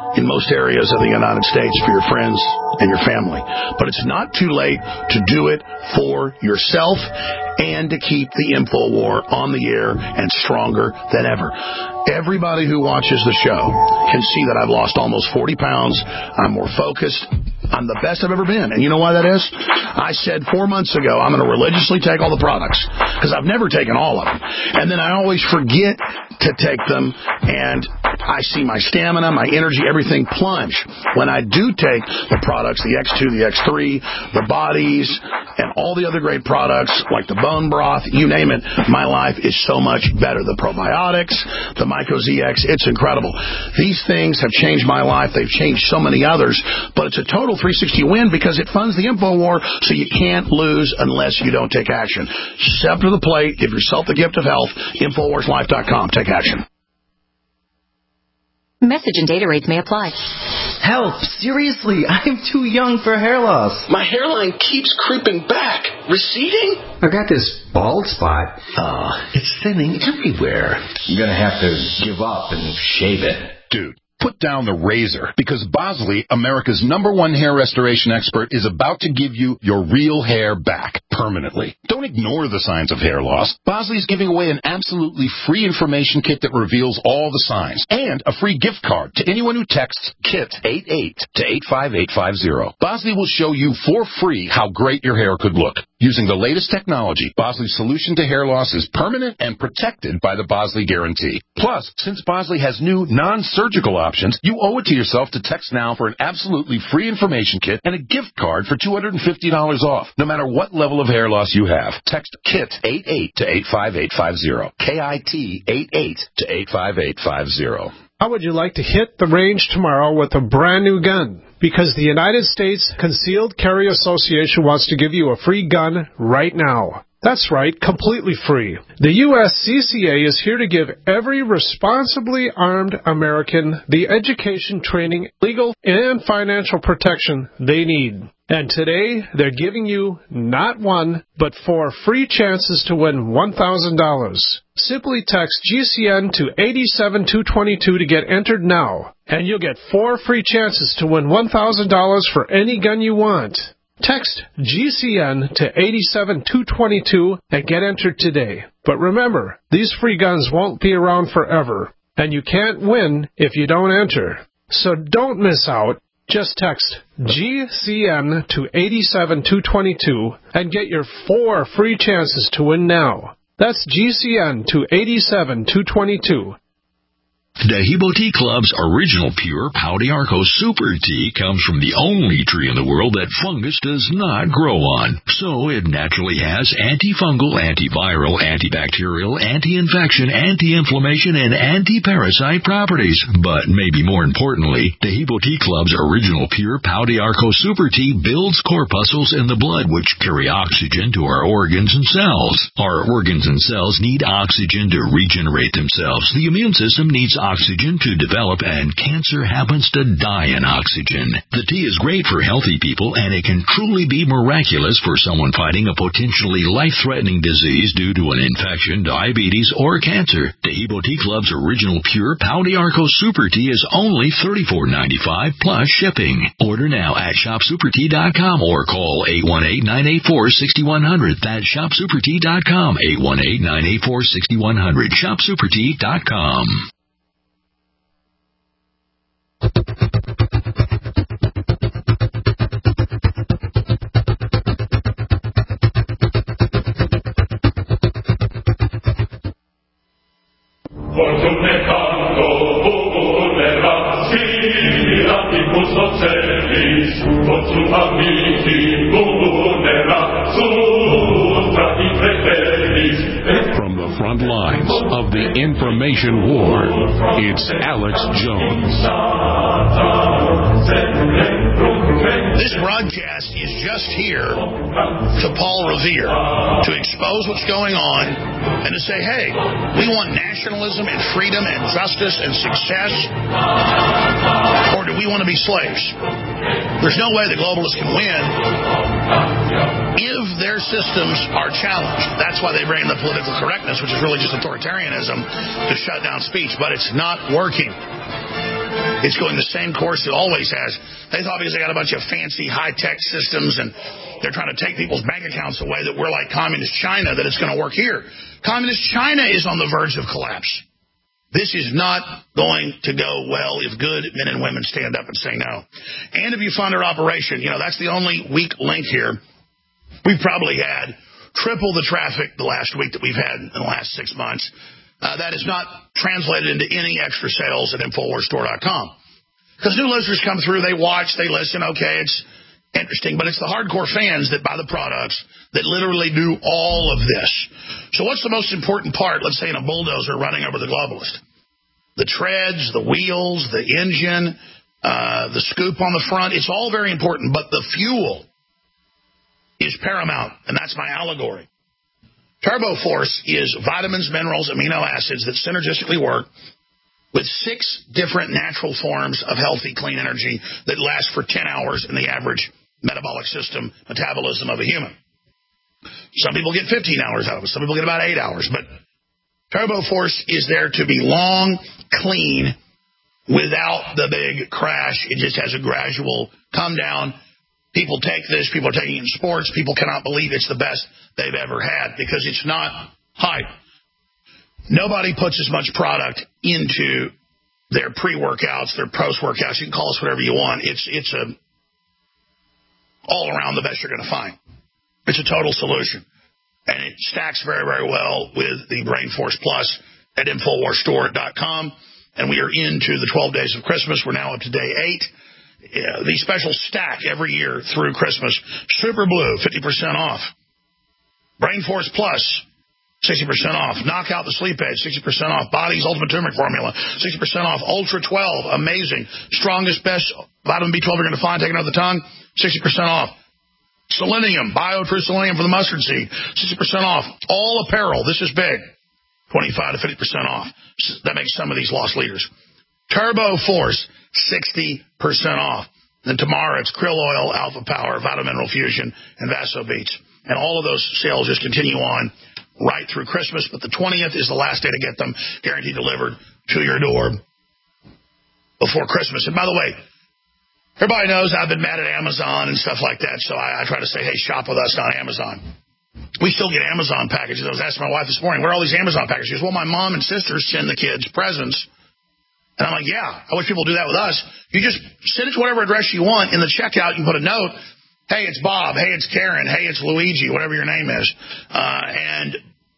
in most areas of the United States for your friends and your family. But it's not too late to do it for yourself and to keep the InfoWar on the air and stronger than ever. Everybody who watches the show can see that I've lost almost forty pounds. I'm more focused. I'm the best I've ever been. And you know why that is? I said four months ago I'm going to religiously take all the products because I've never taken all of them. And then I always forget to take them, and I see my stamina, my energy, everything plunge. When I do take the products, the X two, the X three, the bodies, and all the other great products like the bone broth, you name it, my life is so much better. The probiotics, the Myco Z X, it's incredible. These things have changed my life. They've changed so many others, but it's a total three sixty win because it funds the InfoWar, so you can't lose unless you don't take action. Step to the plate, give yourself the gift of health, Infowars Life dot com. Take action. Message and data rates may apply. Help! Seriously, I'm too young for hair loss. My hairline keeps creeping back. Receding? I got this bald spot. Oh, it's thinning everywhere. I'm gonna have to give up and shave it. Dude, put down the razor, because Bosley, America's number one hair restoration expert, is about to give you your real hair back permanently. Don't ignore the signs of hair loss. Bosley's giving away an absolutely free information kit that reveals all the signs, and a free gift card to anyone who texts KIT eighty-eight to eight five eight five zero. Bosley will show you for free how great your hair could look. Using the latest technology, Bosley's solution to hair loss is permanent and protected by the Bosley Guarantee. Plus, since Bosley has new non-surgical options, you owe it to yourself to text now for an absolutely free information kit and a gift card for two hundred fifty dollars off, no matter what level of hair loss you have. Text KIT eighty-eight to eight five eight five zero. K I T eighty-eight to eight five eight five zero. How would you like to hit the range tomorrow with a brand new gun? Because the United States Concealed Carry Association wants to give you a free gun right now. That's right, completely free. The U S C C A is here to give every responsibly armed American the education, training, legal, and financial protection they need. And today, they're giving you not one, but four free chances to win one thousand dollars. Simply text G C N to eight seven two two two to get entered now, and you'll get four free chances to win one thousand dollars for any gun you want. Text G C N to eight seven two two two and get entered today. But remember, these free guns won't be around forever, and you can't win if you don't enter. So don't miss out. Just text G C N to eight seven two two two and get your four free chances to win now. That's G C N to eight seven two two two. Dehibo Tea Club's original pure Pau d'Arco Super Tea comes from the only tree in the world that fungus does not grow on. So it naturally has antifungal, antiviral, antibacterial, anti-infection, anti-inflammation, and anti-parasite properties. But maybe more importantly, Dehibo Tea Club's original pure Pau d'Arco Super Tea builds corpuscles in the blood which carry oxygen to our organs and cells. Our organs and cells need oxygen to regenerate themselves. The immune system needs oxygen oxygen to develop, and cancer happens to die in oxygen. The tea is great for healthy people, and it can truly be miraculous for someone fighting a potentially life-threatening disease due to an infection, diabetes, or cancer. Dehibo Tea Club's original pure Pau d'Arco Super Tea is only thirty-four ninety-five plus shipping. Order now at shop super tea dot com or call eight one eight, nine eight four, six one zero zero. That's shop super tea dot com, eight one eight, nine eight four, six one zero zero. shop super tea dot com. From the front lines of the information war, it's Alex Jones. This broadcast is just here to Paul Revere to expose what's going on and to say, hey, we want nationalism and freedom and justice and success, or do we want to be slaves? There's no way the globalists can win if their systems are challenged. That's why they bring in the political correctness, which is really just authoritarianism, to shut down speech, but it's not working. It's going the same course it always has. They thought because they got a bunch of fancy high-tech systems and they're trying to take people's bank accounts away that we're like communist China, that it's going to work here. Communist China is on the verge of collapse. This is not going to go well if good men and women stand up and say no. And if you fund our operation, you know, that's the only weak link here. We've probably had triple the traffic the last week that we've had in the last six months. Uh, that is not translated into any extra sales at Infowars Store dot com. Because new listeners come through, they watch, they listen, okay, it's interesting, but it's the hardcore fans that buy the products that literally do all of this. So what's the most important part, let's say in a bulldozer running over the globalist? The treads, the wheels, the engine, uh, the scoop on the front, it's all very important, but the fuel is paramount, and that's my allegory. Turbo Force is vitamins, minerals, amino acids that synergistically work with six different natural forms of healthy, clean energy that last for ten hours in the average metabolic system metabolism of a human. Some people get fifteen hours out of it. Some people get about eight hours. But Turbo Force is there to be long, clean, without the big crash. It just has a gradual come down. People take this. People are taking it in sports. People cannot believe it's the best they've ever had because it's not hype. Nobody puts as much product into their pre-workouts, their post-workouts. You can call us whatever you want. It's it's a all around the best you're going to find. It's a total solution. And it stacks very, very well with the Brain Force Plus at Infowars Store dot com. And we are into the twelve days of Christmas. We're now up to day eight. Yeah, these specials stack every year through Christmas. Super Blue, fifty percent off. Brain Force Plus, sixty percent off. Knock Out the Sleep Aid, sixty percent off. Body's Ultimate Turmeric Formula, sixty percent off. Ultra twelve, amazing. Strongest, best vitamin B twelve you're going to find, taken out of the tongue, sixty percent off. Selenium, Bio-True Selenium for the mustard seed, sixty percent off. All apparel, this is big, twenty-five to fifty percent off. That makes some of these lost leaders. Turbo Force, sixty percent off. Then tomorrow it's Krill Oil, Alpha Power, Vitamin Mineral Fusion, and Vaso Beats. And all of those sales just continue on right through Christmas. But the twentieth is the last day to get them, guaranteed delivered to your door before Christmas. And by the way, everybody knows I've been mad at Amazon and stuff like that, so I, I try to say, hey, shop with us on Amazon. We still get Amazon packages. I was asking my wife this morning, where are all these Amazon packages? She goes, well, my mom and sisters send the kids presents. And I'm like, yeah, I wish people would do that with us. You just send it to whatever address you want. In the checkout, you can put a note. Hey, it's Bob. Hey, it's Karen. Hey, it's Luigi, whatever your name is. Uh, and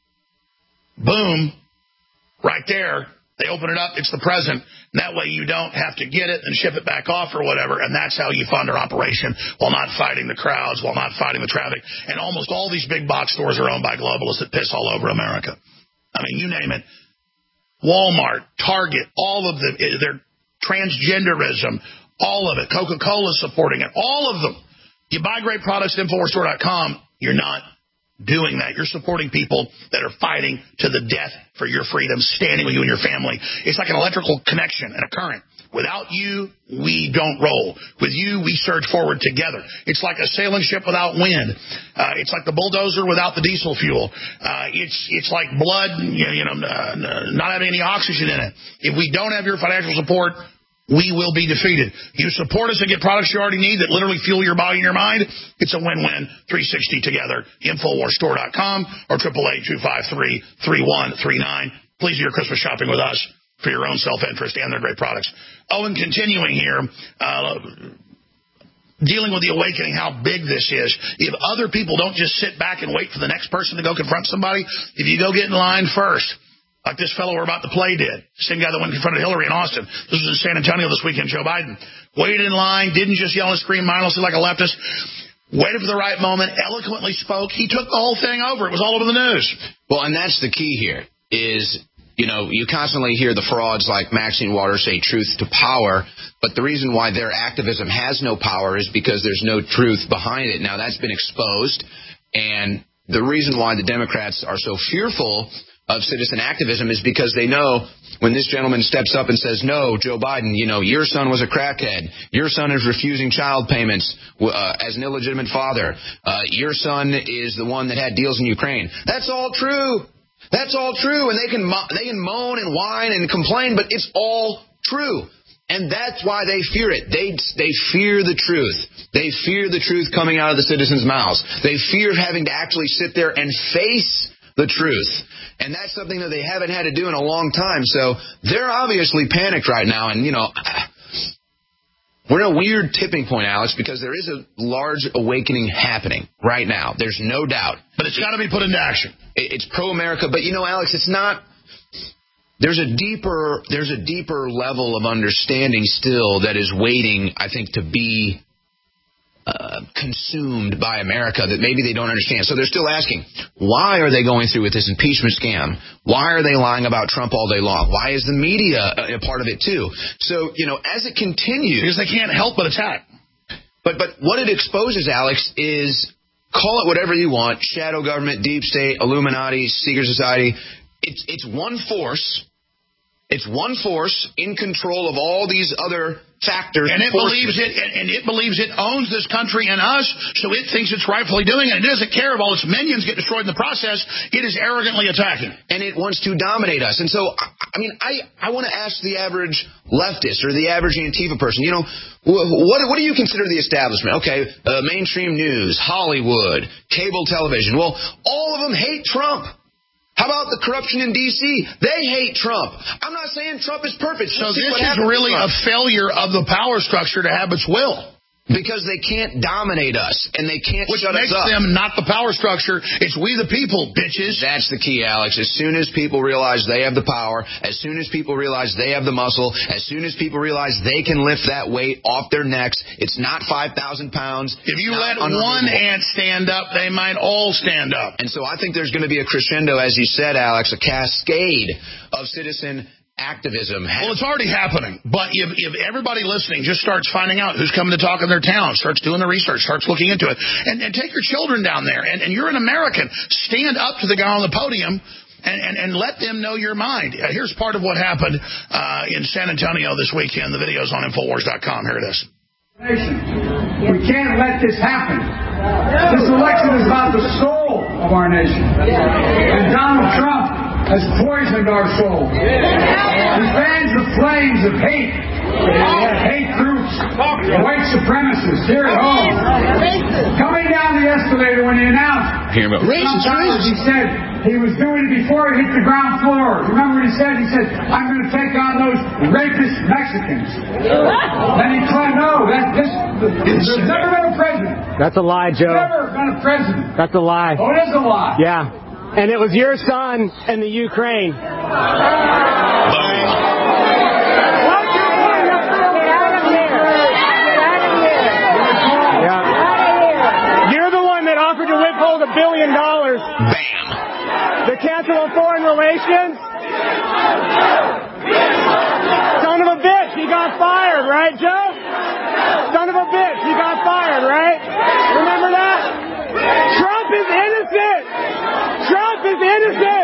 boom, right there, they open it up. It's the present. And that way you don't have to get it and ship it back off or whatever. And that's how you fund our operation while not fighting the crowds, while not fighting the traffic. And almost all these big box stores are owned by globalists that piss all over America. I mean, you name it. Walmart, Target, all of them, their transgenderism, all of it. Coca-Cola supporting it, all of them. You buy great products at Infowars Store dot com, you're not doing that. You're supporting people that are fighting to the death for your freedom, standing with you and your family. It's like an electrical connection and a current. Without you, we don't roll. With you, we surge forward together. It's like a sailing ship without wind. Uh, it's like the bulldozer without the diesel fuel. Uh, it's it's like blood, you know, you know uh, not having any oxygen in it. If we don't have your financial support, we will be defeated. You support us and get products you already need that literally fuel your body and your mind. It's a win-win, three sixty together. Infowars Store dot com or eight eight eight, two five three, three one three nine. Please do your Christmas shopping with us for your own self-interest and their great products. Oh, and continuing here, uh, dealing with the awakening, how big this is. If other people don't just sit back and wait for the next person to go confront somebody, if you go get in line first, like this fellow we're about to play did, same guy that went and confronted Hillary in Austin. This was in San Antonio this weekend, Joe Biden. Waited in line, didn't just yell and scream mindlessly like a leftist. Waited for the right moment, eloquently spoke. He took the whole thing over. It was all over the news. Well, and that's the key here is, you know, you constantly hear the frauds like Maxine Waters say truth to power, but the reason why their activism has no power is because there's no truth behind it. Now, that's been exposed, and the reason why the Democrats are so fearful of citizen activism is because they know when this gentleman steps up and says, no, Joe Biden, you know, your son was a crackhead. Your son is refusing child payments uh, as an illegitimate father. Uh, your son is the one that had deals in Ukraine. That's all true. That's all true. And they can mo- they can moan and whine and complain, but it's all true. And that's why they fear it. They they fear the truth. They fear the truth coming out of the citizens' mouths. They fear having to actually sit there and face the truth. And that's something that they haven't had to do in a long time. So they're obviously panicked right now. And, you know, we're in a weird tipping point, Alex, because there is a large awakening happening right now. There's no doubt. But it's got to be put into action. It's pro-America. But, you know, Alex, it's not... There's a deeper there's a deeper level of understanding still that is waiting, I think, to be uh, consumed by America that maybe they don't understand. So they're still asking, why are they going through with this impeachment scam? Why are they lying about Trump all day long? Why is the media a part of it too? So, you know, as it continues... Because they can't help but attack. But, but what it exposes, Alex, is, call it whatever you want, shadow government, deep state, Illuminati, secret society. It's, it's one force... It's one force in control of all these other factors. And it forces. believes it, and it believes it owns this country and us, so it thinks it's rightfully doing it. It doesn't care if all its minions get destroyed in the process. It is arrogantly attacking. And it wants to dominate us. And so, I mean, I, I want to ask the average leftist or the average Antifa person, you know, what, what do you consider the establishment? Okay, uh, mainstream news, Hollywood, cable television. Well, all of them hate Trump. How about the corruption in D C? They hate Trump. I'm not saying Trump is perfect. So this is really a failure of the power structure to have its will. Because they can't dominate us, and they can't Which shut us up. Which makes them not the power structure. It's we the people, bitches. That's the key, Alex. As soon as people realize they have the power, as soon as people realize they have the muscle, as soon as people realize they can lift that weight off their necks, it's not five thousand pounds. If you let one ant stand up, they might all stand up. And so I think there's going to be a crescendo, as you said, Alex, a cascade of citizen activism. Well, it's already happening. But if, if everybody listening just starts finding out who's coming to talk in their town, starts doing the research, starts looking into it, and, and take your children down there, and, and you're an American, stand up to the guy on the podium and, and, and let them know your mind. Uh, here's part of what happened uh, in San Antonio this weekend. The video's on Infowars dot com. Here it is. We can't let this happen. This election is about the soul of our nation. And Donald Trump has poisoned our soul. He fans the flames of hate. Hate groups, white supremacists here at home. Coming down the escalator when he announced, sometimes he said he was doing it before he hit the ground floor. Remember what he said? He said, I'm going to take on those rapist Mexicans. Then he claimed, no, that, this, there's never been a president. That's a lie, Joe. There's never been a president. That's a lie. Oh, it is a lie. Yeah. And it was your son in the Ukraine. Offered to withhold a billion dollars. Bam. The Council on Foreign Relations. Son of a bitch, he got fired, right, Joe? Son of a bitch, he got fired, right? Remember that? Trump is innocent. Trump is innocent.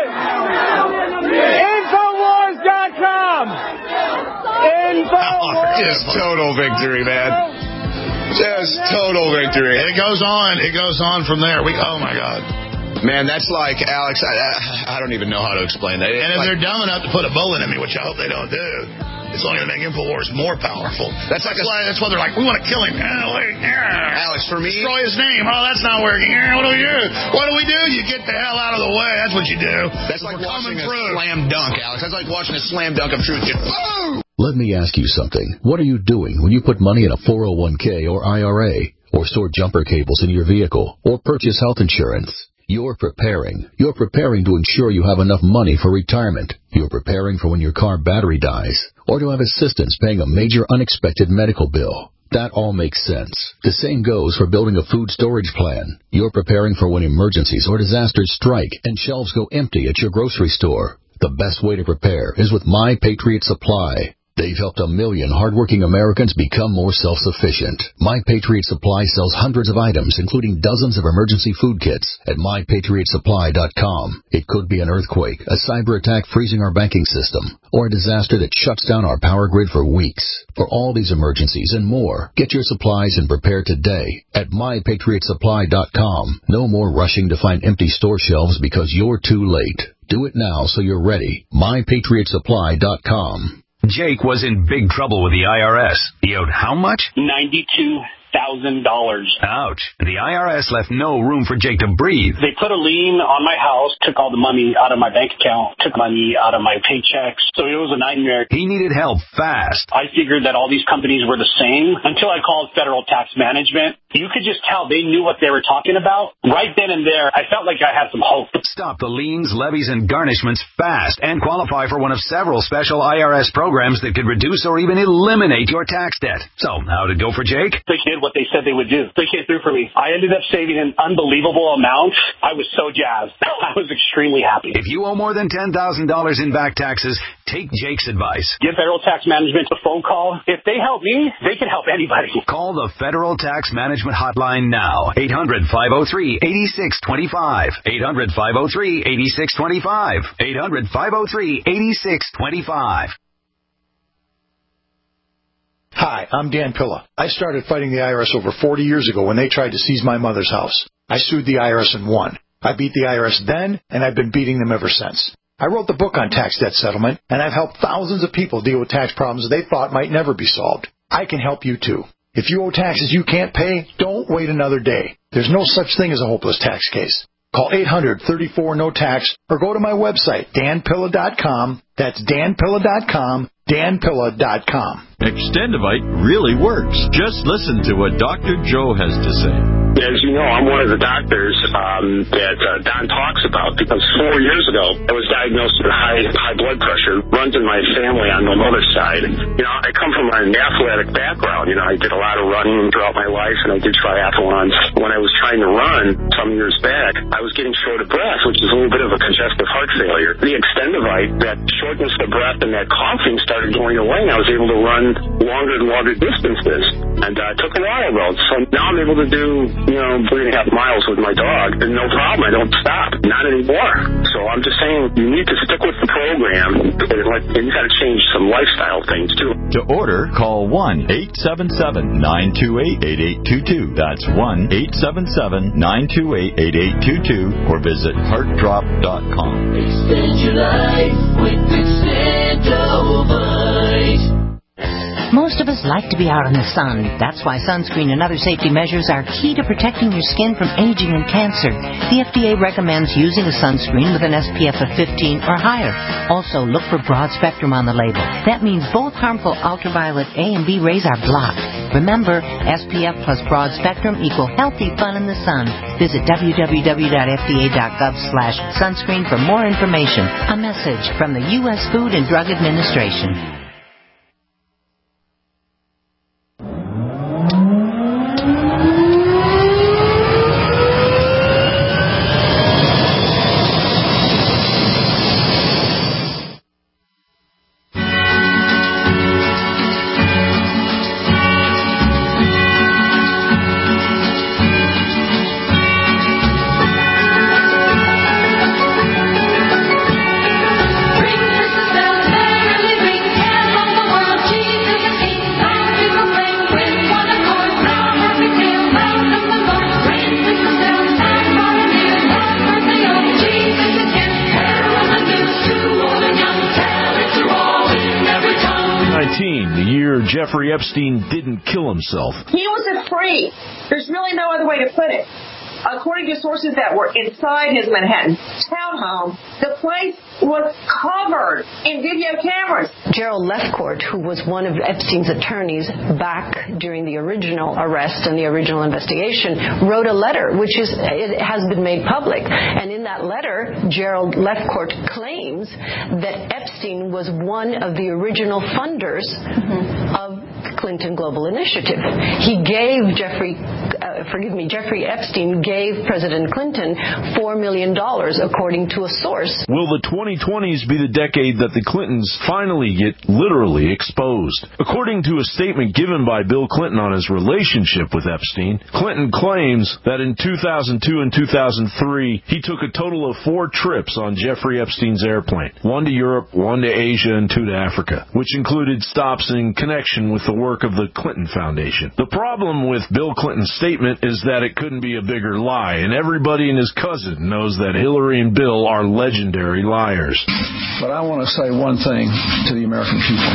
Infowars dot com. Infowars. Just total victory, man. Just total victory. It goes on. It goes on from there. We. Oh, my God. Man, that's like, Alex, I, I don't even know how to explain that. It's and if like, they're dumb enough to put a bullet in me, which I hope they don't do, it's only going to make InfoWars more powerful. That's like that's, a, why, that's why they're like, we want to kill him. Oh, wait, yeah. Alex, for me... Destroy his name. Oh, that's not working. Yeah, what do we do? What do we do? You get the hell out of the way. That's what you do. That's like watching a slam dunk, Alex. That's like watching a slam dunk of truth. Just, oh! Let me ask you something. What are you doing when you put money in a four oh one k or I R A, or store jumper cables in your vehicle, or purchase health insurance? You're preparing. You're preparing to ensure you have enough money for retirement. You're preparing for when your car battery dies, or to have assistance paying a major unexpected medical bill. That all makes sense. The same goes for building a food storage plan. You're preparing for when emergencies or disasters strike and shelves go empty at your grocery store. The best way to prepare is with My Patriot Supply. They've helped a million hardworking Americans become more self-sufficient. My Patriot Supply sells hundreds of items, including dozens of emergency food kits at my patriot supply dot com. It could be an earthquake, a cyber attack freezing our banking system, or a disaster that shuts down our power grid for weeks. For all these emergencies and more, get your supplies and prepare today at my patriot supply dot com. No more rushing to find empty store shelves because you're too late. Do it now so you're ready. my patriot supply dot com. Jake was in big trouble with the I R S. He owed how much? ninety-two thousand dollars. Ouch. The I R S left no room for Jake to breathe. They put a lien on my house, took all the money out of my bank account, took money out of my paychecks. So it was a nightmare. He needed help fast. I figured that all these companies were the same until I called Federal Tax Management. You could just tell they knew what they were talking about. Right then and there, I felt like I had some hope. Stop the liens, levies, and garnishments fast and qualify for one of several special I R S programs that could reduce or even eliminate your tax debt. So, how'd it go for Jake? They did what they said they would do. They came through for me. I ended up saving an unbelievable amount. I was so jazzed. I was extremely happy. If you owe more than ten thousand dollars in back taxes, take Jake's advice. Give Federal Tax Management a phone call. If they help me, they can help anybody. Call the Federal Tax Management Hotline now. eight hundred, five oh three, eight six two five. eight hundred, five oh three, eight six two five. eight hundred, five oh three, eight six two five. Hi, I'm Dan Pilla. I started fighting the I R S over forty years ago when they tried to seize my mother's house. I sued the I R S and won. I beat the I R S then, and I've been beating them ever since. I wrote the book on tax debt settlement, and I've helped thousands of people deal with tax problems they thought might never be solved. I can help you, too. If you owe taxes you can't pay, don't wait another day. There's no such thing as a hopeless tax case. Call eight hundred, thirty-four, no tax or go to my website, dan pilla dot com. That's dan pilla dot com, dan pilla dot com. Extendivite really works. Just listen to what Doctor Joe has to say. As you know, I'm one of the doctors um, that uh, Don talks about because four years ago I was diagnosed with high high blood pressure. Runs in my family on my mother's side. You know, I come from an athletic background. You know, I did a lot of running throughout my life, and I did triathlons. When I was trying to run some years back, I was getting short of breath, which is a little bit of a congestive heart failure. The Extendivite, that shortness of breath and that coughing started going away, and I was able to run longer and longer distances. And uh, it took a while, though. So now I'm able to do, you know, three and a half miles with my dog, and no problem. I don't stop. Not anymore. So I'm just saying, you need to stick with the program, and, like, and you got to change some lifestyle things, too. To order, call one eight seven seven, nine two eight, eight eight two two. That's one eight seven seven, nine two eight, eight eight two two, or visit heart drop dot com. Extend your life with Extendivite. Most of us like to be out in the sun. That's why sunscreen and other safety measures are key to protecting your skin from aging and cancer. The F D A recommends using a sunscreen with an S P F of fifteen or higher. Also, look for broad spectrum on the label. That means both harmful ultraviolet A and B rays are blocked. Remember, S P F plus broad spectrum equal healthy fun in the sun. Visit w w w dot f d a dot gov slash sunscreen for more information. A message from the U S Food and Drug Administration. Jeffrey Epstein didn't kill himself. He wasn't free. There's really no other way to put it. According to sources that were inside his Manhattan townhome, the place was covered in video cameras. Gerald Lefcourt, who was one of Epstein's attorneys back during the original arrest and the original investigation, wrote a letter, which is it has been made public. And in that letter, Gerald Lefcourt claims that Epstein was one of the original funders mm-hmm. of the Clinton Global Initiative. He gave Jeffrey, uh, forgive me, Jeffrey Epstein gave President Clinton four million dollars, according to a source. Will the twenty twenties be the decade that the Clintons finally get literally exposed? According to a statement given by Bill Clinton on his relationship with Epstein, Clinton claims that in two thousand two and two thousand three, he took a total of four trips on Jeffrey Epstein's airplane. One to Europe, one to Asia, and two to Africa, which included stops in connection with the work of the Clinton Foundation. The problem with Bill Clinton's statement statement is that it couldn't be a bigger lie, and everybody and his cousin knows that Hillary and Bill are legendary liars. But I want to say one thing to the American people.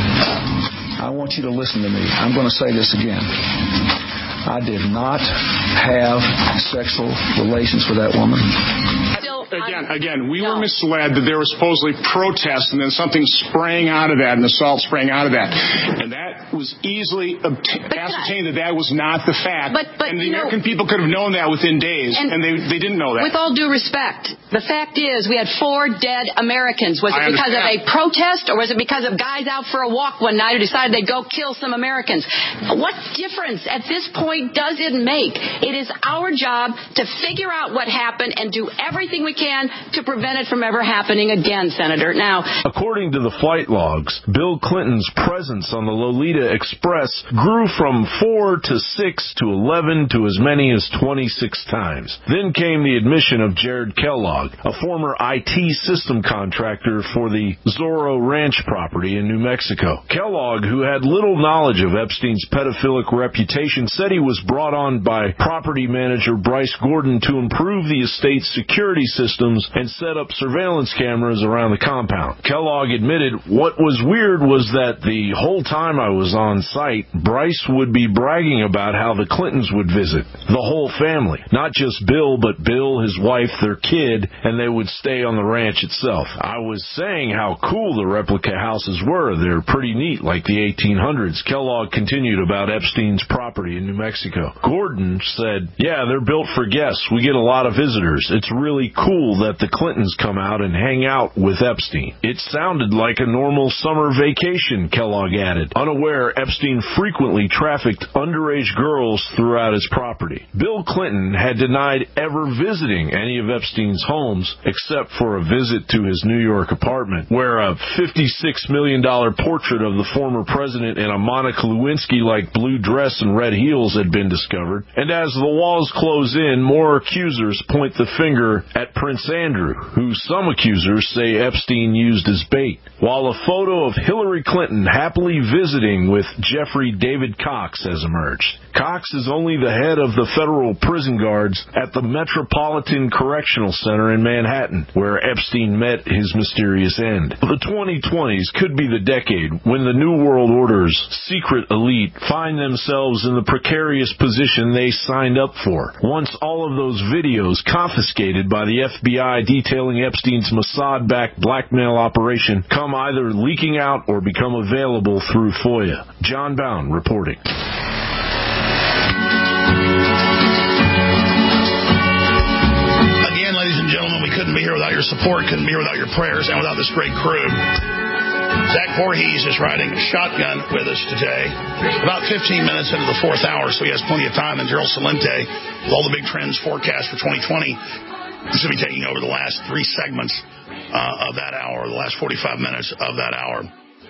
I want you to listen to me. I'm going to say this again. I did not have sexual relations with that woman. Again, again, we no. were misled that there was supposedly protests and then something sprang out of that, an assault sprang out of that. And that was easily obta- ascertained that that was not the fact. But, but, and the you American know, people could have known that within days, and, and they they didn't know that. With all due respect, the fact is we had four dead Americans. Was it I because understand. of a protest, or was it because of guys out for a walk one night who decided they'd go kill some Americans? What difference at this point does it make? It is our job to figure out what happened and do everything we can to prevent it from ever happening again, Senator. Now, according to the flight logs, Bill Clinton's presence on the Lolita Express grew from four to six to eleven to as many as twenty-six times. Then came the admission of Jared Kellogg, a former I T system contractor for the Zorro Ranch property in New Mexico. Kellogg, who had little knowledge of Epstein's pedophilic reputation, said he was brought on by property manager Bryce Gordon to improve the estate's security systems and set up surveillance cameras around the compound. Kellogg admitted what was weird was that the whole time I was on site, Bryce would be bragging about how the Clintons would visit. The whole family. Not just Bill, but Bill, his wife, their kid, and they would stay on the ranch itself. I was saying how cool the replica houses were. They're pretty neat, like the eighteen hundreds. Kellogg continued about Epstein's property in New Mexico. Gordon said, yeah, they're built for guests. We get a lot of visitors. It's really cool that the Clintons come out and hang out with Epstein. It sounded like a normal summer vacation, Kellogg added, unaware Epstein frequently trafficked underage girls throughout his property. Bill Clinton had denied ever visiting any of Epstein's homes except for a visit to his New York apartment, where a fifty-six million dollars portrait of the former president in a Monica Lewinsky-like blue dress and red heels had been discovered. And as the walls close in, more accusers point the finger at Prince Andrew, who some accusers say Epstein used as bait. While a photo of Hillary Clinton happily visiting with Jeffrey David Cox has emerged. Cox is only the head of the federal prison guards at the Metropolitan Correctional Center in Manhattan, where Epstein met his mysterious end. The twenty twenties could be the decade when the New World Order's secret elite find themselves in the precarious position they signed up for. Once all of those videos confiscated by the F B I detailing Epstein's Mossad-backed blackmail operation come either leaking out or become available through FOIA. John Bound reporting. Again, ladies and gentlemen, we couldn't be here without your support, couldn't be here without your prayers, and without this great crew. Zach Voorhees is riding shotgun with us today. About fifteen minutes into the fourth hour, so he has plenty of time. And Gerald Celente, with all the big trends forecast for twenty twenty, should be taking over the last three segments uh, of that hour, the last forty-five minutes of that hour.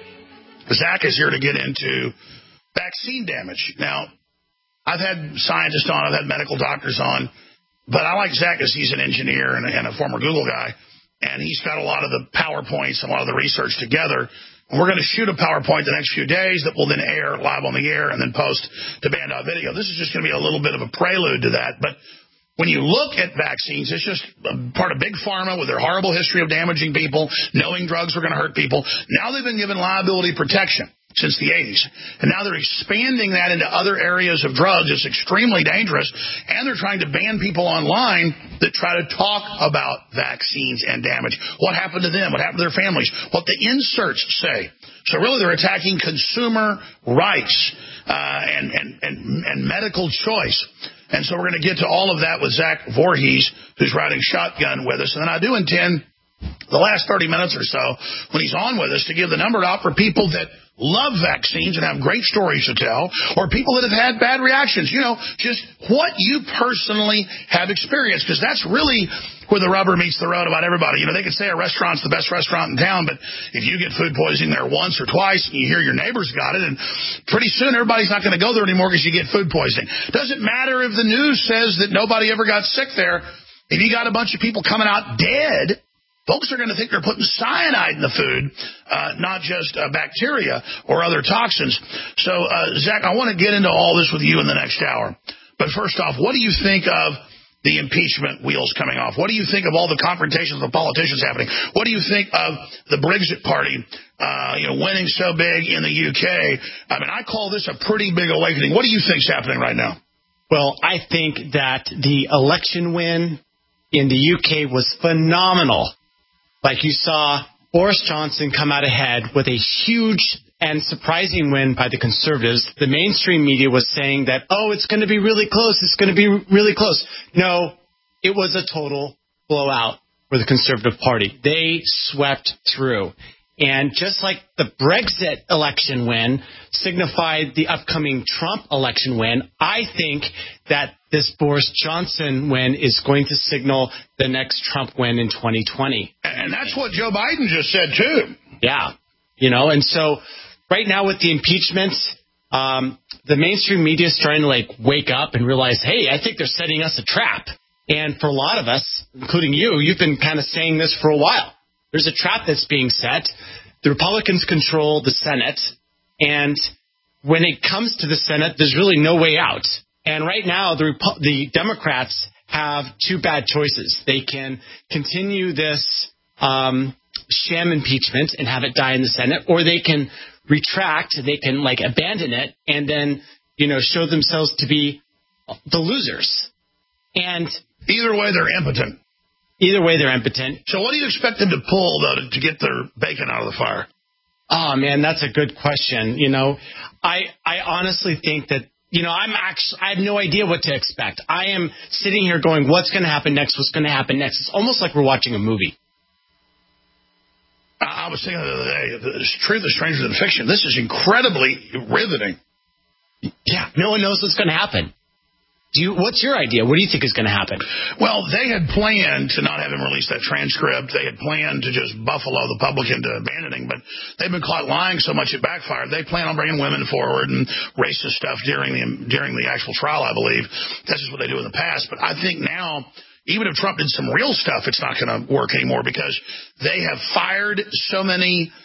Zach is here to get into vaccine damage. Now, I've had scientists on, I've had medical doctors on, but I like Zach because he's an engineer and a, and a former Google guy, and he's got a lot of the PowerPoints and a lot of the research together. And we're going to shoot a PowerPoint the next few days that will then air live on the air and then post to band.video. This is just going to be a little bit of a prelude to that, but when you look at vaccines, it's just part of Big Pharma with their horrible history of damaging people, knowing drugs are going to hurt people. Now they've been given liability protection since the eighties. And now they're expanding that into other areas of drugs. It's extremely dangerous. And they're trying to ban people online that try to talk about vaccines and damage. What happened to them? What happened to their families? What the inserts say. So really they're attacking consumer rights uh, and, and, and, and medical choice. And so we're going to get to all of that with Zach Voorhees, who's riding shotgun with us. And then I do intend the last thirty minutes or so, when he's on with us, to give the number out for people that love vaccines and have great stories to tell, or people that have had bad reactions. You know, just what you personally have experienced, because that's really where the rubber meets the road about everybody. You know, they could say a restaurant's the best restaurant in town, but if you get food poisoning there once or twice and you hear your neighbor's got it, and pretty soon everybody's not going to go there anymore because you get food poisoning. Doesn't matter if the news says that nobody ever got sick there. If you got a bunch of people coming out dead, folks are going to think they're putting cyanide in the food, uh, not just uh, bacteria or other toxins. So, uh, Zach, I want to get into all this with you in the next hour. But first off, what do you think of the impeachment wheels coming off? What do you think of all the confrontations with politicians happening? What do you think of the Brexit Party, uh, you know, winning so big in the U K? I mean, I call this a pretty big awakening. What do you think's happening right now? Well, I think that the election win in the U K was phenomenal. Like you saw Boris Johnson come out ahead with a huge and surprising win by the Conservatives. The mainstream media was saying that, oh, it's going to be really close. It's going to be really close. No, it was a total blowout for the Conservative Party. They swept through. And just like the Brexit election win signified the upcoming Trump election win, I think that this Boris Johnson win is going to signal the next Trump win in twenty twenty. And that's what Joe Biden just said, too. Yeah. You know, and so right now with the impeachment, um, the mainstream media is trying to, like, wake up and realize, hey, I think they're setting us a trap. And for a lot of us, including you, you've been kind of saying this for a while. There's a trap that's being set. The Republicans control the Senate. And when it comes to the Senate, there's really no way out. And right now, the Repu- the Democrats have two bad choices. They can continue this um, sham impeachment and have it die in the Senate, or they can retract, they can like abandon it, and then, you know, show themselves to be the losers. And either way, they're impotent. Either way, they're impotent. So what do you expect them to pull, though, to, to get their bacon out of the fire? Oh, man, that's a good question. You know, I I honestly think that, you know, I'm actually, I have no idea what to expect. I am sitting here going, what's going to happen next? What's going to happen next? It's almost like we're watching a movie. I was thinking the other day, the truth is stranger than fiction. This is incredibly riveting. Yeah, no one knows what's going to happen. Do you? What's your idea? What do you think is going to happen? Well, they had planned to not have him release that transcript. They had planned to just buffalo the public into abandoning, but they've been caught lying so much it backfired. They plan on bringing women forward and racist stuff during the during the actual trial, I believe. That's just what they do in the past. But I think now, even if Trump did some real stuff, it's not going to work anymore because they have fired so many.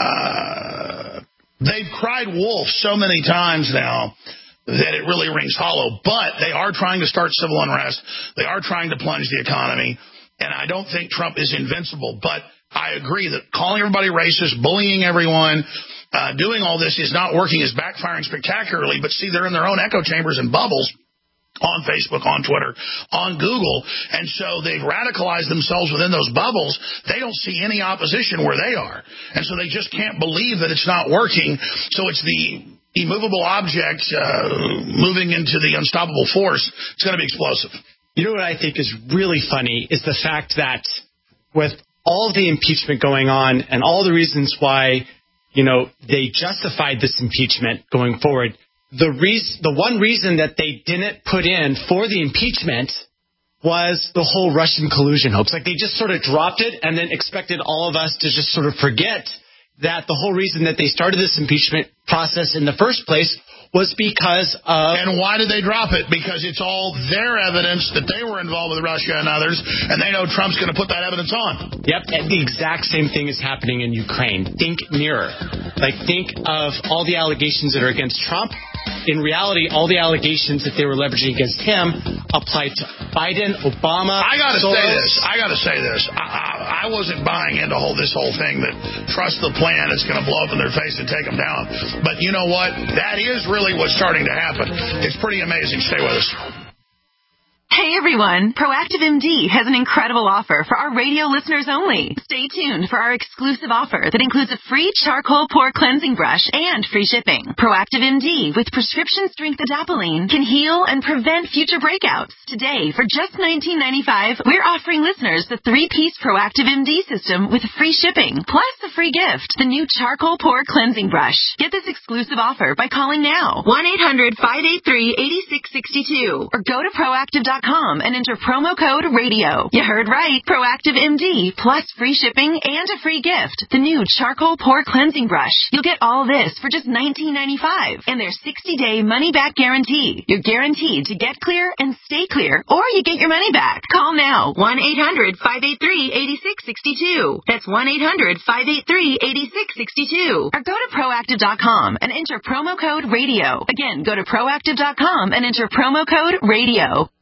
Uh, they've cried wolf so many times now that it really rings hollow. But they are trying to start civil unrest. They are trying to plunge the economy. And I don't think Trump is invincible. But I agree that calling everybody racist, bullying everyone, uh, doing all this is not working, is backfiring spectacularly. But see, they're in their own echo chambers and bubbles on Facebook, on Twitter, on Google. And so they've radicalized themselves within those bubbles. They don't see any opposition where they are. And so they just can't believe that it's not working. So it's the immovable object uh, moving into the unstoppable force. It's going to be explosive. You know what I think is really funny is the fact that with all the impeachment going on and all the reasons why, you know, they justified this impeachment going forward, the reason, the one reason that they didn't put in for the impeachment was the whole Russian collusion hoax. Like they just sort of dropped it and then expected all of us to just sort of forget that the whole reason that they started this impeachment process in the first place was because of... And why did they drop it? Because it's all their evidence that they were involved with Russia and others, and they know Trump's going to put that evidence on. Yep, and the exact same thing is happening in Ukraine. Think mirror. Like, think of all the allegations that are against Trump. In reality, all the allegations that they were leveraging against him applied to Biden, Obama, I got to Soros. say this. I got to say this. I, I, I wasn't buying into whole this whole thing that trust the plan is going to blow up in their face and take them down. But you know what? That is really what's starting to happen. It's pretty amazing. Stay with us. Hey everyone, Proactive M D has an incredible offer for our radio listeners only. Stay tuned for our exclusive offer that includes a free charcoal pore cleansing brush and free shipping. Proactive M D with prescription strength adapalene can heal and prevent future breakouts. Today, for just nineteen ninety-five dollars, we're offering listeners the three-piece Proactive M D system with free shipping, plus a free gift, the new charcoal pore cleansing brush. Get this exclusive offer by calling now, one eight hundred five eight three eight six six two, or go to proactive dot dot com and enter promo code radio. You heard right. Proactive M D plus free shipping and a free gift. The new charcoal pore cleansing brush. You'll get all this for just nineteen ninety-five dollars and their sixty-day money-back guarantee. You're guaranteed to get clear and stay clear, or you get your money back. Call now. one eight hundred five eight three eight six six two. That's one eight hundred five eight three eight six six two. Or go to proactive dot com and enter promo code radio. Again, go to proactive dot com and enter promo code radio.